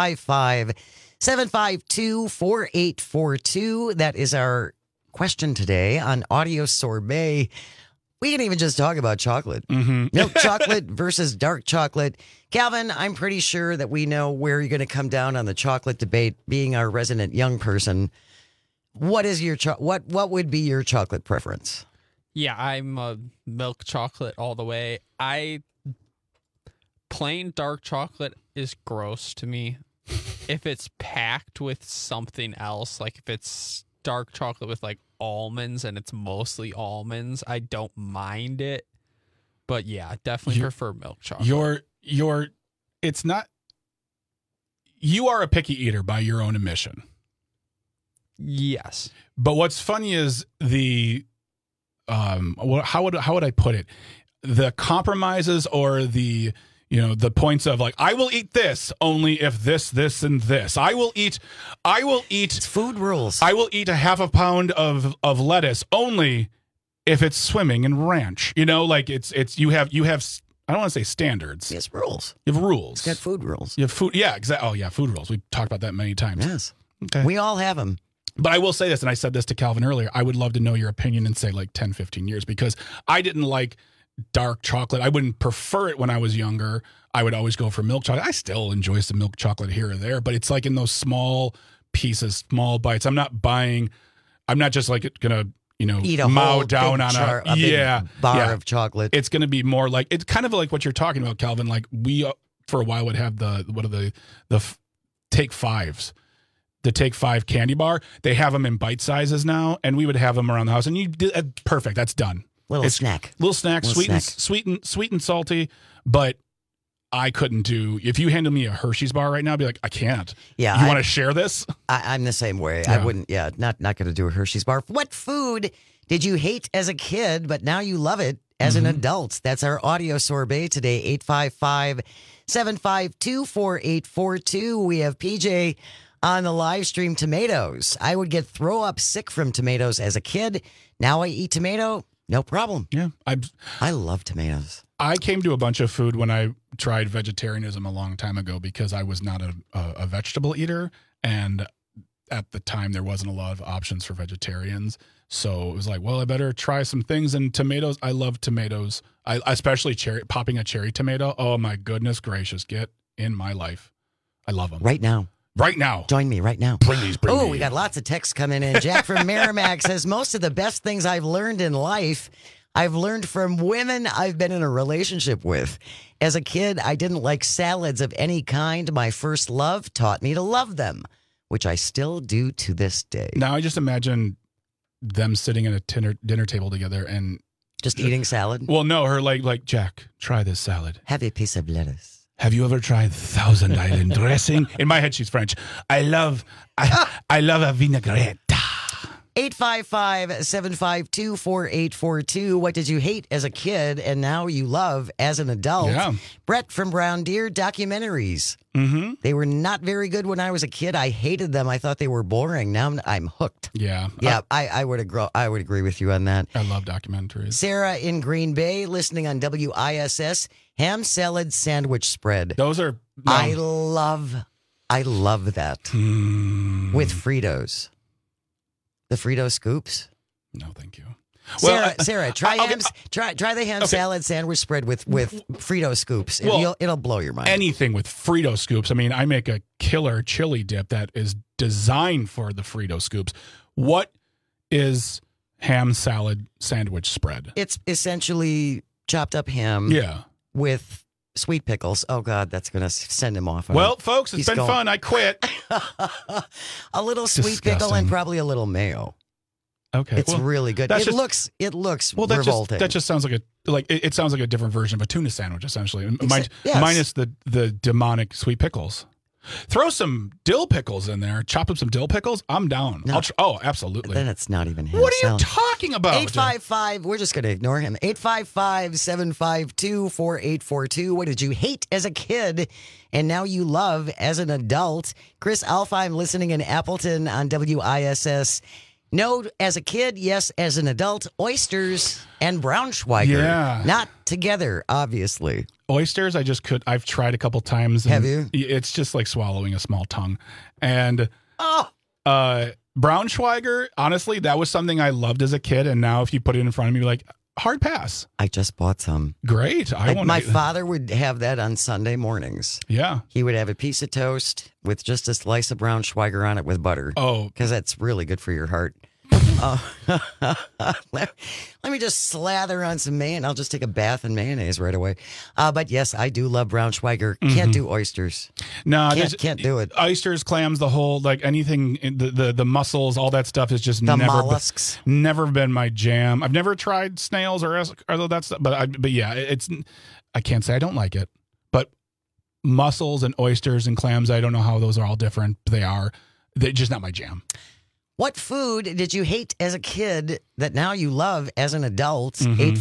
855-752-4842. That is our question today on Audio Sorbet. We can even just talk about chocolate. Milk chocolate versus dark chocolate. Calvin, I'm pretty sure that we know where you're going to come down on the chocolate debate, being our resident young person. What is your what would be your chocolate preference? Yeah, I'm a milk chocolate all the way. Plain dark chocolate is gross to me. If it's packed with something else, like if it's dark chocolate with like almonds and it's mostly almonds, I don't mind it. But yeah, definitely prefer milk chocolate. It's not. You are a picky eater by your own admission. Yes. But what's funny is how would I put it? The compromises or the points of like, I will eat this only if this, and this. I will eat. It's food rules. I will eat a half a pound of lettuce only if it's swimming in ranch. It's you have. I don't want to say standards. Yes, rules. You have rules. It's got food rules. You have food. Yeah, exactly. Oh yeah, food rules. We've talked about that many times. Yes. Okay. We all have them. But I will say this, and I said this to Calvin earlier, I would love to know your opinion in, say, like 10, 15 years, because I didn't like dark chocolate. I wouldn't prefer it when I was younger. I would always go for milk chocolate. I still enjoy some milk chocolate here or there, but it's like in those small pieces, small bites. I'm not just like going to, eat a mow down on a big bar of chocolate. It's going to be more like, it's kind of like what you're talking about, Calvin. Like we, for a while, would have the Take Fives. The Take 5 candy bar. They have them in bite sizes now, and we would have them around the house. And you did perfect. That's done. Little snack, sweet and salty. But I couldn't do. If you handed me a Hershey's bar right now, I'd be like, I can't. Yeah, you want to share this? I'm the same way. Yeah. I wouldn't. Yeah, not going to do a Hershey's bar. What food did you hate as a kid, but now you love it as an adult? That's our audio sorbet today. 855-752-4842. We have PJ on the live stream. Tomatoes. I would get throw up sick from tomatoes as a kid. Now I eat tomato, no problem. Yeah. I love tomatoes. I came to a bunch of food when I tried vegetarianism a long time ago because I was not a vegetable eater. And at the time, there wasn't a lot of options for vegetarians. So it was like, well, I better try some things. And tomatoes, I love tomatoes. Especially popping a cherry tomato. Oh, my goodness gracious. Get in my life. I love them. Right now. Right now. Join me right now. Bring these. We got lots of texts coming in. Jack from Merrimack says, most of the best things I've learned in life, I've learned from women I've been in a relationship with. As a kid, I didn't like salads of any kind. My first love taught me to love them, which I still do to this day. Now I just imagine them sitting at a dinner table together and just eating salad. Well, no, her like Jack, try this salad. Have a piece of lettuce. Have you ever tried Thousand Island dressing? In my head, she's French. I love a vinaigrette. 855-752-4842. What did you hate as a kid and now you love as an adult? Yeah. Brett from Brown Deer, documentaries. Mm-hmm. They were not very good when I was a kid. I hated them. I thought they were boring. Now I'm hooked. Yeah. Yeah, I would agree with you on that. I love documentaries. Sarah in Green Bay, listening on WISS, ham salad sandwich spread. Those are... No. I love that. With Fritos. The Frito scoops? No, thank you. Sarah, try the ham salad sandwich spread with Frito scoops. It'll blow your mind. Anything with Frito scoops. I mean, I make a killer chili dip that is designed for the Frito scoops. What is ham salad sandwich spread? It's essentially chopped up ham. Yeah. With Sweet pickles. Oh, God, that's going to send him off. Well, folks, it's been fun. I quit. A little sweet pickle and probably a little mayo. Okay, it's really good. It looks revolting. That just sounds like it sounds like a different version of a tuna sandwich, essentially. Minus the demonic sweet pickles. Throw some dill pickles in there. Chop up some dill pickles. I'm down. No. Absolutely. Then it's not even him. What are you talking about? 855. We're just going to ignore him. 855-752-4842. What did you hate as a kid and now you love as an adult? Chris Alfheim listening in Appleton on WISS. No, as a kid, yes, as an adult, oysters and Braunschweiger. Yeah. Not together, obviously. Oysters, I've tried a couple times. Have you? It's just like swallowing a small tongue. And Braunschweiger, honestly, that was something I loved as a kid. And now if you put it in front of me, like, hard pass. I just bought some. Great. My father would have that on Sunday mornings. Yeah. He would have a piece of toast with just a slice of Braunschweiger on it with butter. Oh. Because that's really good for your heart. Let me just slather on some mayonnaise. I'll just take a bath in mayonnaise right away. But yes, I do love Braunschweiger. Can't do oysters. No, can't do it. Oysters, clams, the whole, like anything, the mussels, all that stuff is just mollusks. Never been my jam. I've never tried snails or that stuff. But yeah, I can't say I don't like it. But mussels and oysters and clams, I don't know how those are all different. They're just not my jam. What food did you hate as a kid that now you love as an adult?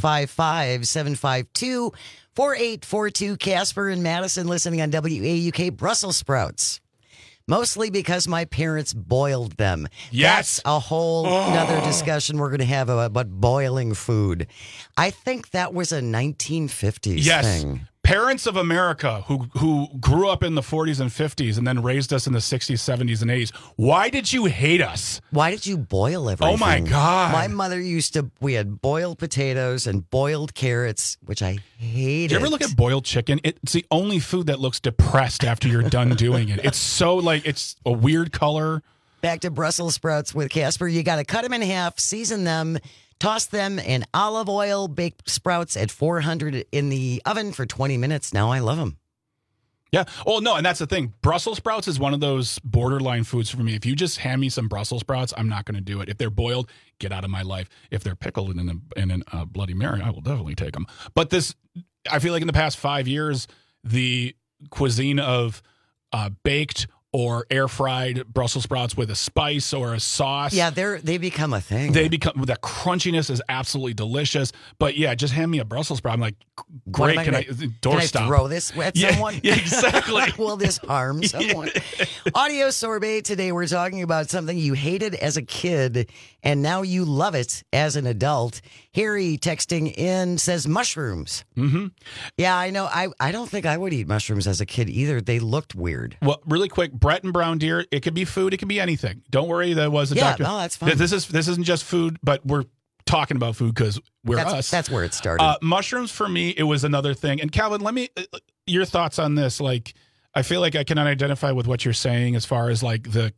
855-752-4842. Casper and Madison listening on WAUK. Brussels sprouts. Mostly because my parents boiled them. Yes. That's a whole nother discussion we're going to have about boiling food. I think that was a 1950s thing. Parents of America who grew up in the 40s and 50s and then raised us in the 60s, 70s, and 80s. Why did you hate us? Why did you boil everything? Oh, my God. My mother we had boiled potatoes and boiled carrots, which I hated. Do you ever look at boiled chicken? It's the only food that looks depressed after you're done doing it. It's so it's a weird color. Back to Brussels sprouts with Casper. You got to cut them in half, season them, toss them in olive oil, bake sprouts at 400 in the oven for 20 minutes. Now I love them. Yeah. Oh, no, and that's the thing. Brussels sprouts is one of those borderline foods for me. If you just hand me some Brussels sprouts, I'm not going to do it. If they're boiled, get out of my life. If they're pickled in a Bloody Mary, I will definitely take them. But I feel like in the past 5 years, the cuisine of baked or air-fried Brussels sprouts with a spice or a sauce. Yeah, they become a thing. The crunchiness is absolutely delicious. But yeah, just hand me a Brussels sprout. I'm like, great. Can I throw this at someone? Yeah, exactly. Will this harm someone? Audio sorbet today. We're talking about something you hated as a kid and now you love it as an adult. Harry texting in says mushrooms. Mm-hmm. Yeah, I know. I don't think I would eat mushrooms as a kid either. They looked weird. Well, really quick, Brett and Brown Deer, it could be food, it could be anything. Don't worry, that was a doctor. No, that's fine. This isn't just food, but we're talking about food because us. That's where it started. Mushrooms for me, it was another thing. And Calvin, let me your thoughts on this. Like, I feel like I cannot identify with what you're saying as far as like the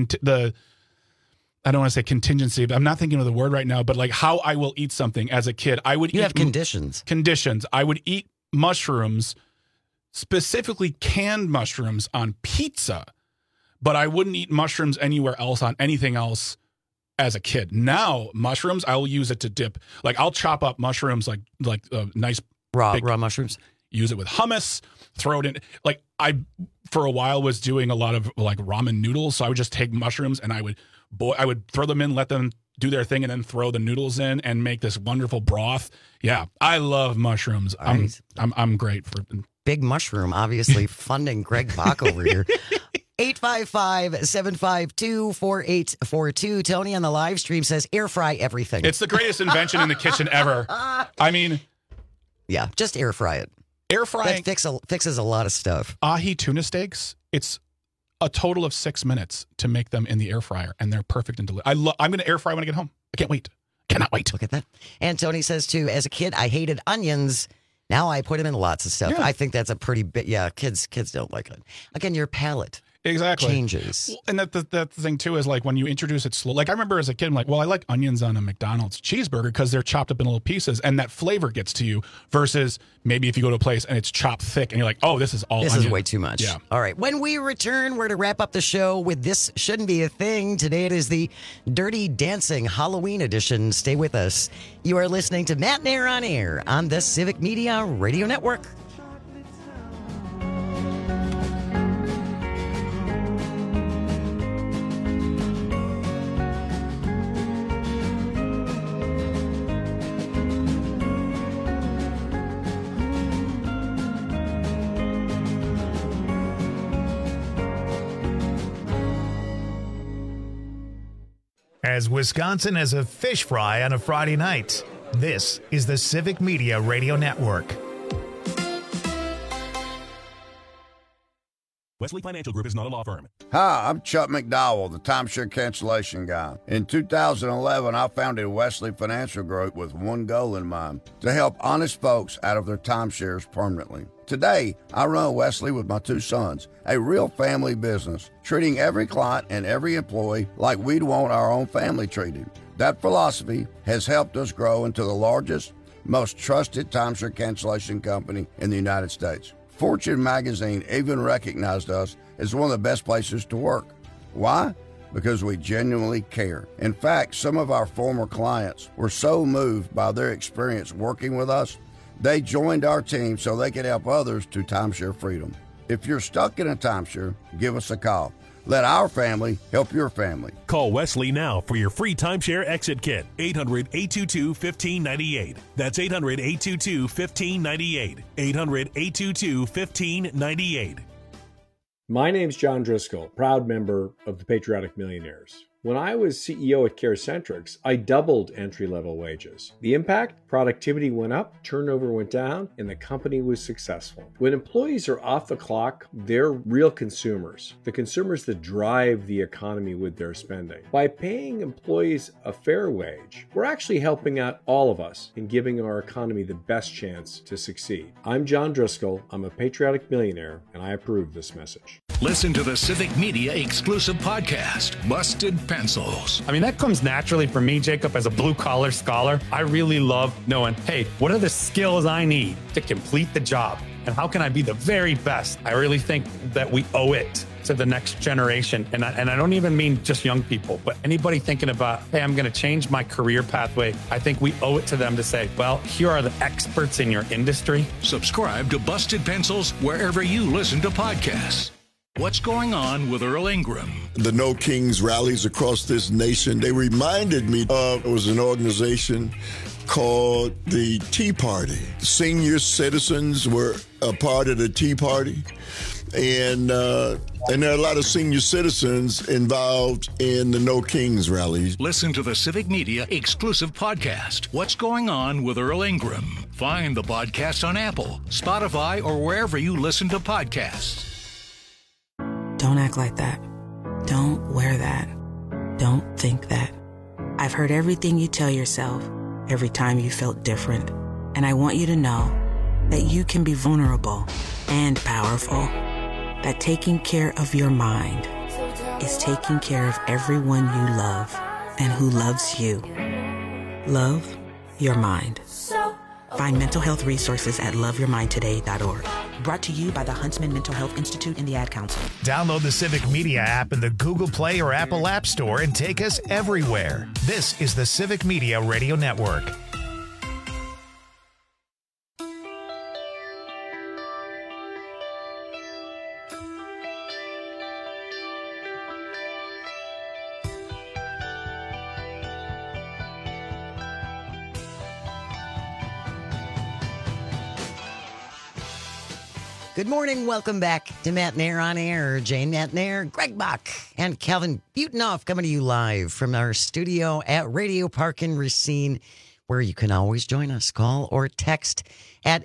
I don't want to say contingency, but I'm not thinking of the word right now, but like how I will eat something as a kid. I would You have conditions. Conditions. I would eat mushrooms, specifically canned mushrooms on pizza, but I wouldn't eat mushrooms anywhere else on anything else as a kid. Now, mushrooms, I will use it to dip. Like I'll chop up mushrooms like nice raw mushrooms. Use it with hummus, throw it in. Like I for a while was doing a lot of like ramen noodles, so I would just take mushrooms and I would throw them in, let them do their thing, and then throw the noodles in and make this wonderful broth. Yeah, I love mushrooms. Right. I'm great for Big Mushroom, obviously funding Greg Bach over here. 855-752-4842. Tony on the live stream says air fry everything. It's the greatest invention in the kitchen ever. I mean, yeah, just air fry it. Air frying that fixes a lot of stuff. Ahi tuna steaks. It's a total of 6 minutes to make them in the air fryer, and they're perfect and delicious. I'm going to air fry when I get home. I can't wait. Cannot wait. Look at that. And Tony says, too, as a kid, I hated onions. Now I put them in lots of stuff. Yeah. I think that's a pretty big, kids don't like it. Again, your palate. changes. And that the thing too is like when you introduce it slow. Like I remember as a kid, I'm like, well, I like onions on a McDonald's cheeseburger because they're chopped up in little pieces, and that flavor gets to you. Versus maybe if you go to a place and it's chopped thick, and you're like, oh, this is all. This onion. is way too much. Yeah. All right. When we return, we're to wrap up the show with This Shouldn't Be a Thing. Today it is the Dirty Dancing Halloween edition. Stay with us. You are listening to Matt Nair on Air on the Civic Media Radio Network. As Wisconsin has a fish fry on a Friday night, this is the Civic Media Radio Network. Wesley Financial Group is not a law firm. Hi, I'm Chuck McDowell, the timeshare cancellation guy. In 2011, I founded Wesley Financial Group with one goal in mind, to help honest folks out of their timeshares permanently. Today, I run Wesley with my two sons, a real family business, treating every client and every employee like we'd want our own family treated. That philosophy has helped us grow into the largest, most trusted timeshare cancellation company in the United States. Fortune magazine even recognized us as one of the best places to work. Why? Because we genuinely care. In fact, some of our former clients were so moved by their experience working with us, they joined our team so they could help others to timeshare freedom. If you're stuck in a timeshare, give us a call. Let our family help your family. Call Wesley now for your free timeshare exit kit. 800-822-1598. That's 800-822-1598. 800-822-1598. My name's John Driscoll, proud member of the Patriotic Millionaires. When I was CEO at CareCentrix, I doubled entry-level wages. The impact? Productivity went up, turnover went down, and the company was successful. When employees are off the clock, they're real consumers, the consumers that drive the economy with their spending. By paying employees a fair wage, we're actually helping out all of us in giving our economy the best chance to succeed. I'm John Driscoll, I'm a Patriotic Millionaire, and I approve this message. Listen to the Civic Media exclusive podcast, Busted Pencils. I mean, that comes naturally for me, Jacob, as a blue-collar scholar. I really love knowing, hey, what are the skills I need to complete the job? And how can I be the very best? I really think that we owe it to the next generation. And I don't even mean just young people, but anybody thinking about, hey, I'm going to change my career pathway. I think we owe it to them to say, well, here are the experts in your industry. Subscribe to Busted Pencils wherever you listen to podcasts. What's going on with Earl Ingram? The No Kings rallies across this nation, they reminded me of, it was an organization called the Tea Party. Senior citizens were a part of the Tea Party. And there are a lot of senior citizens involved in the No Kings rallies. Listen to the Civic Media exclusive podcast, What's Going On with Earl Ingram. Find the podcast on Apple, Spotify, or wherever you listen to podcasts. Don't act like that. Don't wear that. Don't think that. I've heard everything you tell yourself every time you felt different. And I want you to know that you can be vulnerable and powerful. That taking care of your mind is taking care of everyone you love and who loves you. Love your mind. Find mental health resources at loveyourmindtoday.org. Brought to you by the Huntsman Mental Health Institute and the Ad Council. Download the Civic Media app in the Google Play or Apple App Store and take us everywhere. This is the Civic Media Radio Network. Good morning. Welcome back to Matt Nair on Air. Jane Matt Nair, Greg Bach, and Calvin Butenoff coming to you live from our studio at Radio Park in Racine. where you can always join us. Call or text at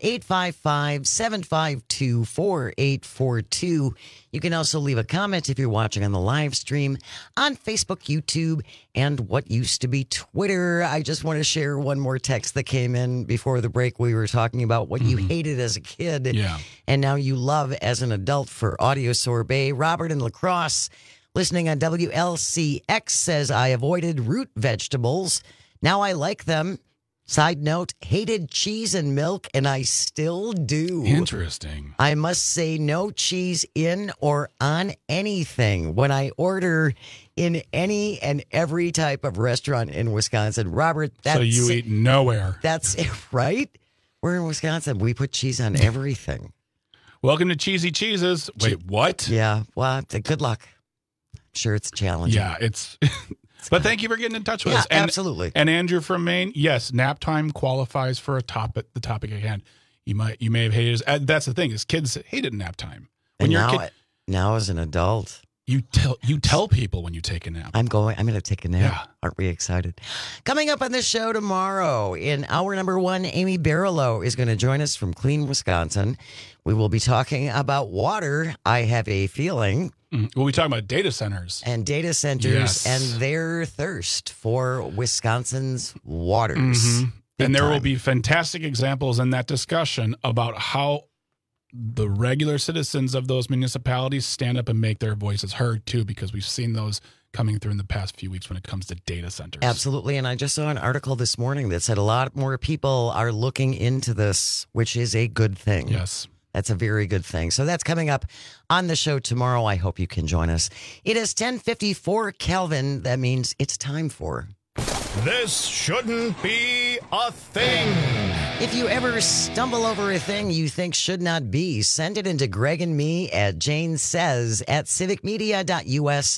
855-752-4842. You can also leave a comment if you're watching on the live stream on Facebook, YouTube, and what used to be Twitter. I just want to share one more text that came in before the break. We were talking about what you hated as a kid and now you love as an adult for Audio Sorbet. Robert in La Crosse, listening on WLCX, says, I avoided root vegetables. Now I like them. Side note, hated cheese and milk, and I still do. Interesting. I must say no cheese in or on anything when I order in any and every type of restaurant in Wisconsin. Robert, that's... So you eat nowhere. That's it, right? We're in Wisconsin. We put cheese on everything. Welcome to Cheesy Cheeses. Wait, what? Yeah, well, good luck. I'm sure it's challenging. Yeah, it's... But thank you for getting in touch with us. And, absolutely. And Andrew from Maine, yes, nap time qualifies for the topic at hand. You may have hated it. That's the thing, is kids hated nap time. When you're a kid, now as an adult, you tell people when you take a nap. I'm going to take a nap. Yeah. Aren't we excited? Coming up on the show tomorrow, in hour number 1, Amy Barilow is going to join us from Clean Wisconsin. We will be talking about water. I have a feeling. We'll be talking about data centers. And data centers and their thirst for Wisconsin's waters. And there will be fantastic examples in that discussion about how the regular citizens of those municipalities stand up and make their voices heard, too, because we've seen those coming through in the past few weeks when it comes to data centers. Absolutely. And I just saw an article this morning that said a lot more people are looking into this, which is a good thing. Yes. That's a very good thing. So that's coming up on the show tomorrow. I hope you can join us. It is 10:54 Kelvin. That means it's time for... This shouldn't be a thing. If you ever stumble over a thing you think should not be, send it into Greg and me at Jane Says at civicmedia.us.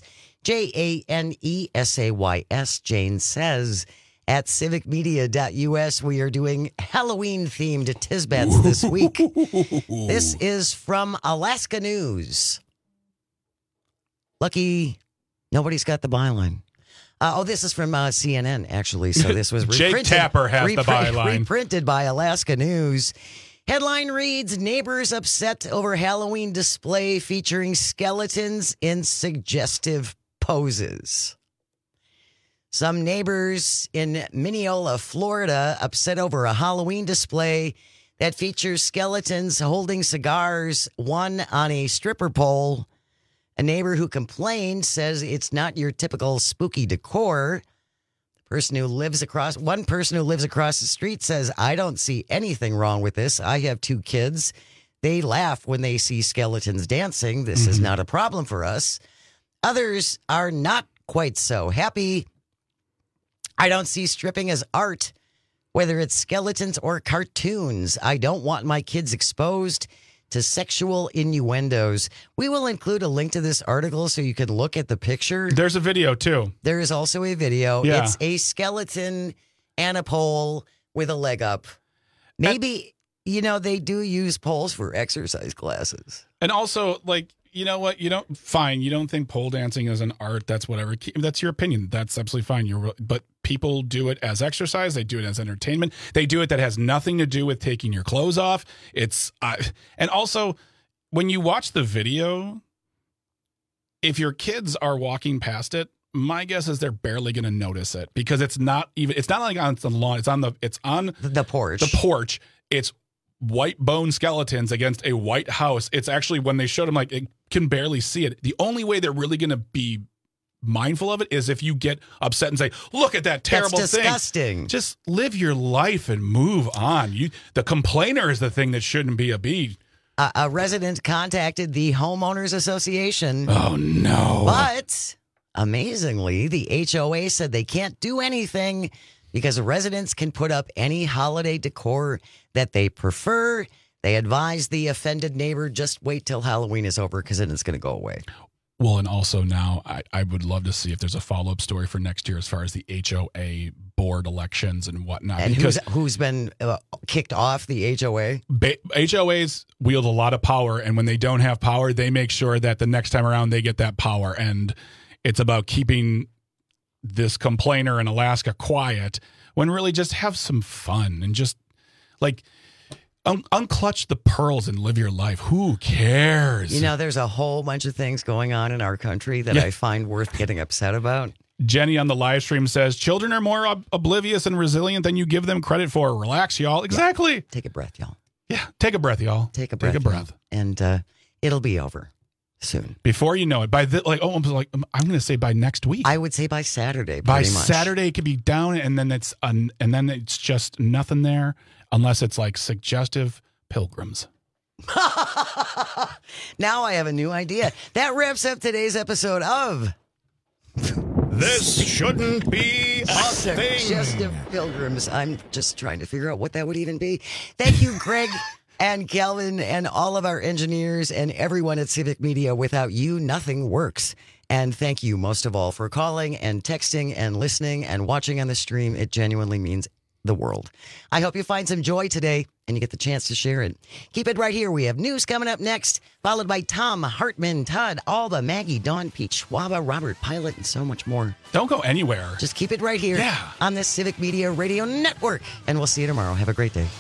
JANESAYS. Jane Says at civicmedia.us. We are doing Halloween-themed Tisbets this week. This is from Alaska News. Lucky nobody's got the byline. This is from CNN, actually. So this was Jake Tapper has the byline. Reprinted by Alaska News. Headline reads, neighbors upset over Halloween display featuring skeletons in suggestive poses. Some neighbors in Mineola, Florida, upset over a Halloween display that features skeletons holding cigars, one on a stripper pole. A neighbor who complained says it's not your typical spooky decor. One person who lives across the street says, I don't see anything wrong with this. I have 2 kids. They laugh when they see skeletons dancing. This is not a problem for us. Others are not quite so happy. I don't see stripping as art, whether it's skeletons or cartoons. I don't want my kids exposed to sexual innuendos. We will include a link to this article so you can look at the picture. There's a video, too. There is also a video. Yeah. It's a skeleton and a pole with a leg up. Maybe, they do use poles for exercise classes. And also, you know what? You don't think pole dancing is an art. That's whatever. That's your opinion. That's absolutely fine. But people do it as exercise. They do it as entertainment. They do it that has nothing to do with taking your clothes off. And also, when you watch the video, if your kids are walking past it, my guess is they're barely going to notice it because it's not like on the lawn. It's on the porch. The porch. It's white bone skeletons against a white house. It's actually, when they showed them, it can barely see it. The only way they're really going to be mindful of it is if you get upset and say, look at that terrible That's disgusting. Thing. Just live your life and move on. The complainer is the thing that shouldn't be a bee. A resident contacted the Homeowners Association. Oh, no. But amazingly, the HOA said they can't do anything because residents can put up any holiday decor that they prefer. They advise the offended neighbor, just wait till Halloween is over because then it's going to go away. Well, and also now I would love to see if there's a follow-up story for next year as far as the HOA board elections and whatnot. And who's been kicked off the HOA? HOAs wield a lot of power, and when they don't have power, they make sure that the next time around they get that power. And it's about keeping this complainer in Alaska quiet when really just have some fun and just like unclutch the pearls and live your life. Who cares? You know, there's a whole bunch of things going on in our country that I find worth getting upset about. Jenny on the live stream says, children are more oblivious and resilient than you give them credit for. Relax, y'all. Exactly. Yeah. Take a breath, y'all. Yeah, take a breath, y'all. Take a breath. And it'll be over soon. Before you know it, I'm going to say by next week. I would say by Saturday. By much. Saturday, it could be down, and then it's just nothing there, unless it's like suggestive pilgrims. Now I have a new idea. That wraps up today's episode of This Shouldn't Be a Thing. Suggestive pilgrims. I'm just trying to figure out what that would even be. Thank you, Greg and Kelvin and all of our engineers and everyone at Civic Media. Without you, nothing works. And thank you most of all for calling and texting and listening and watching on the stream. It genuinely means the world. I hope you find some joy today and you get the chance to share it. Keep it right here. We have news coming up next, followed by Tom, Hartman, Todd, Alba, Maggie, Dawn, Pete, Schwaba, Robert, Pilot, and so much more. Don't go anywhere. Just keep it right here on the Civic Media Radio Network. And we'll see you tomorrow. Have a great day.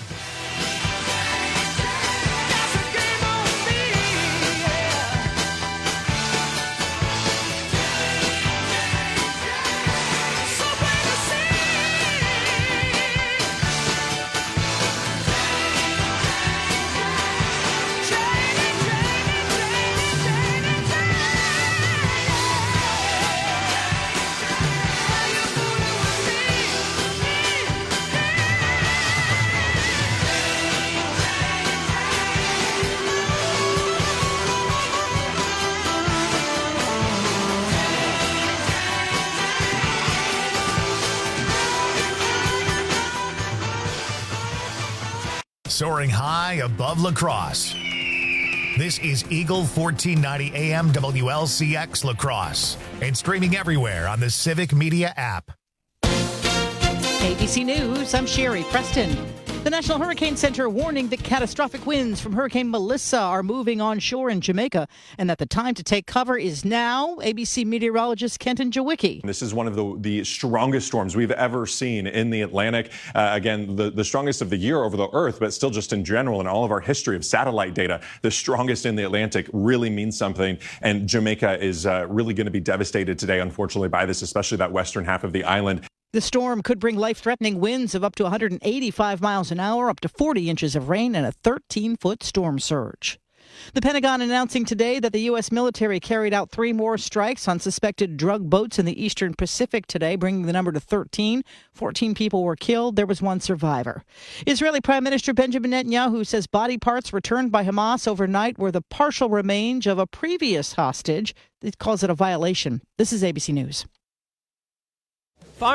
Soaring high above La Crosse. This is Eagle 1490 AM WLCX La Crosse and streaming everywhere on the Civic Media app. ABC News, I'm Sherry Preston. The National Hurricane Center warning that catastrophic winds from Hurricane Melissa are moving onshore in Jamaica and that the time to take cover is now. ABC meteorologist Kenton Jawicki. This is one of the strongest storms we've ever seen in the Atlantic. Again, the strongest of the year over the Earth, but still just in general in all of our history of satellite data, the strongest in the Atlantic really means something. And Jamaica is really going to be devastated today, unfortunately, by this, especially that western half of the island. The storm could bring life-threatening winds of up to 185 miles an hour, up to 40 inches of rain, and a 13-foot storm surge. The Pentagon announcing today that the U.S. military carried out 3 more strikes on suspected drug boats in the eastern Pacific today, bringing the number to 13. 14 people were killed. There was 1 survivor. Israeli Prime Minister Benjamin Netanyahu says body parts returned by Hamas overnight were the partial remains of a previous hostage. He calls it a violation. This is ABC News.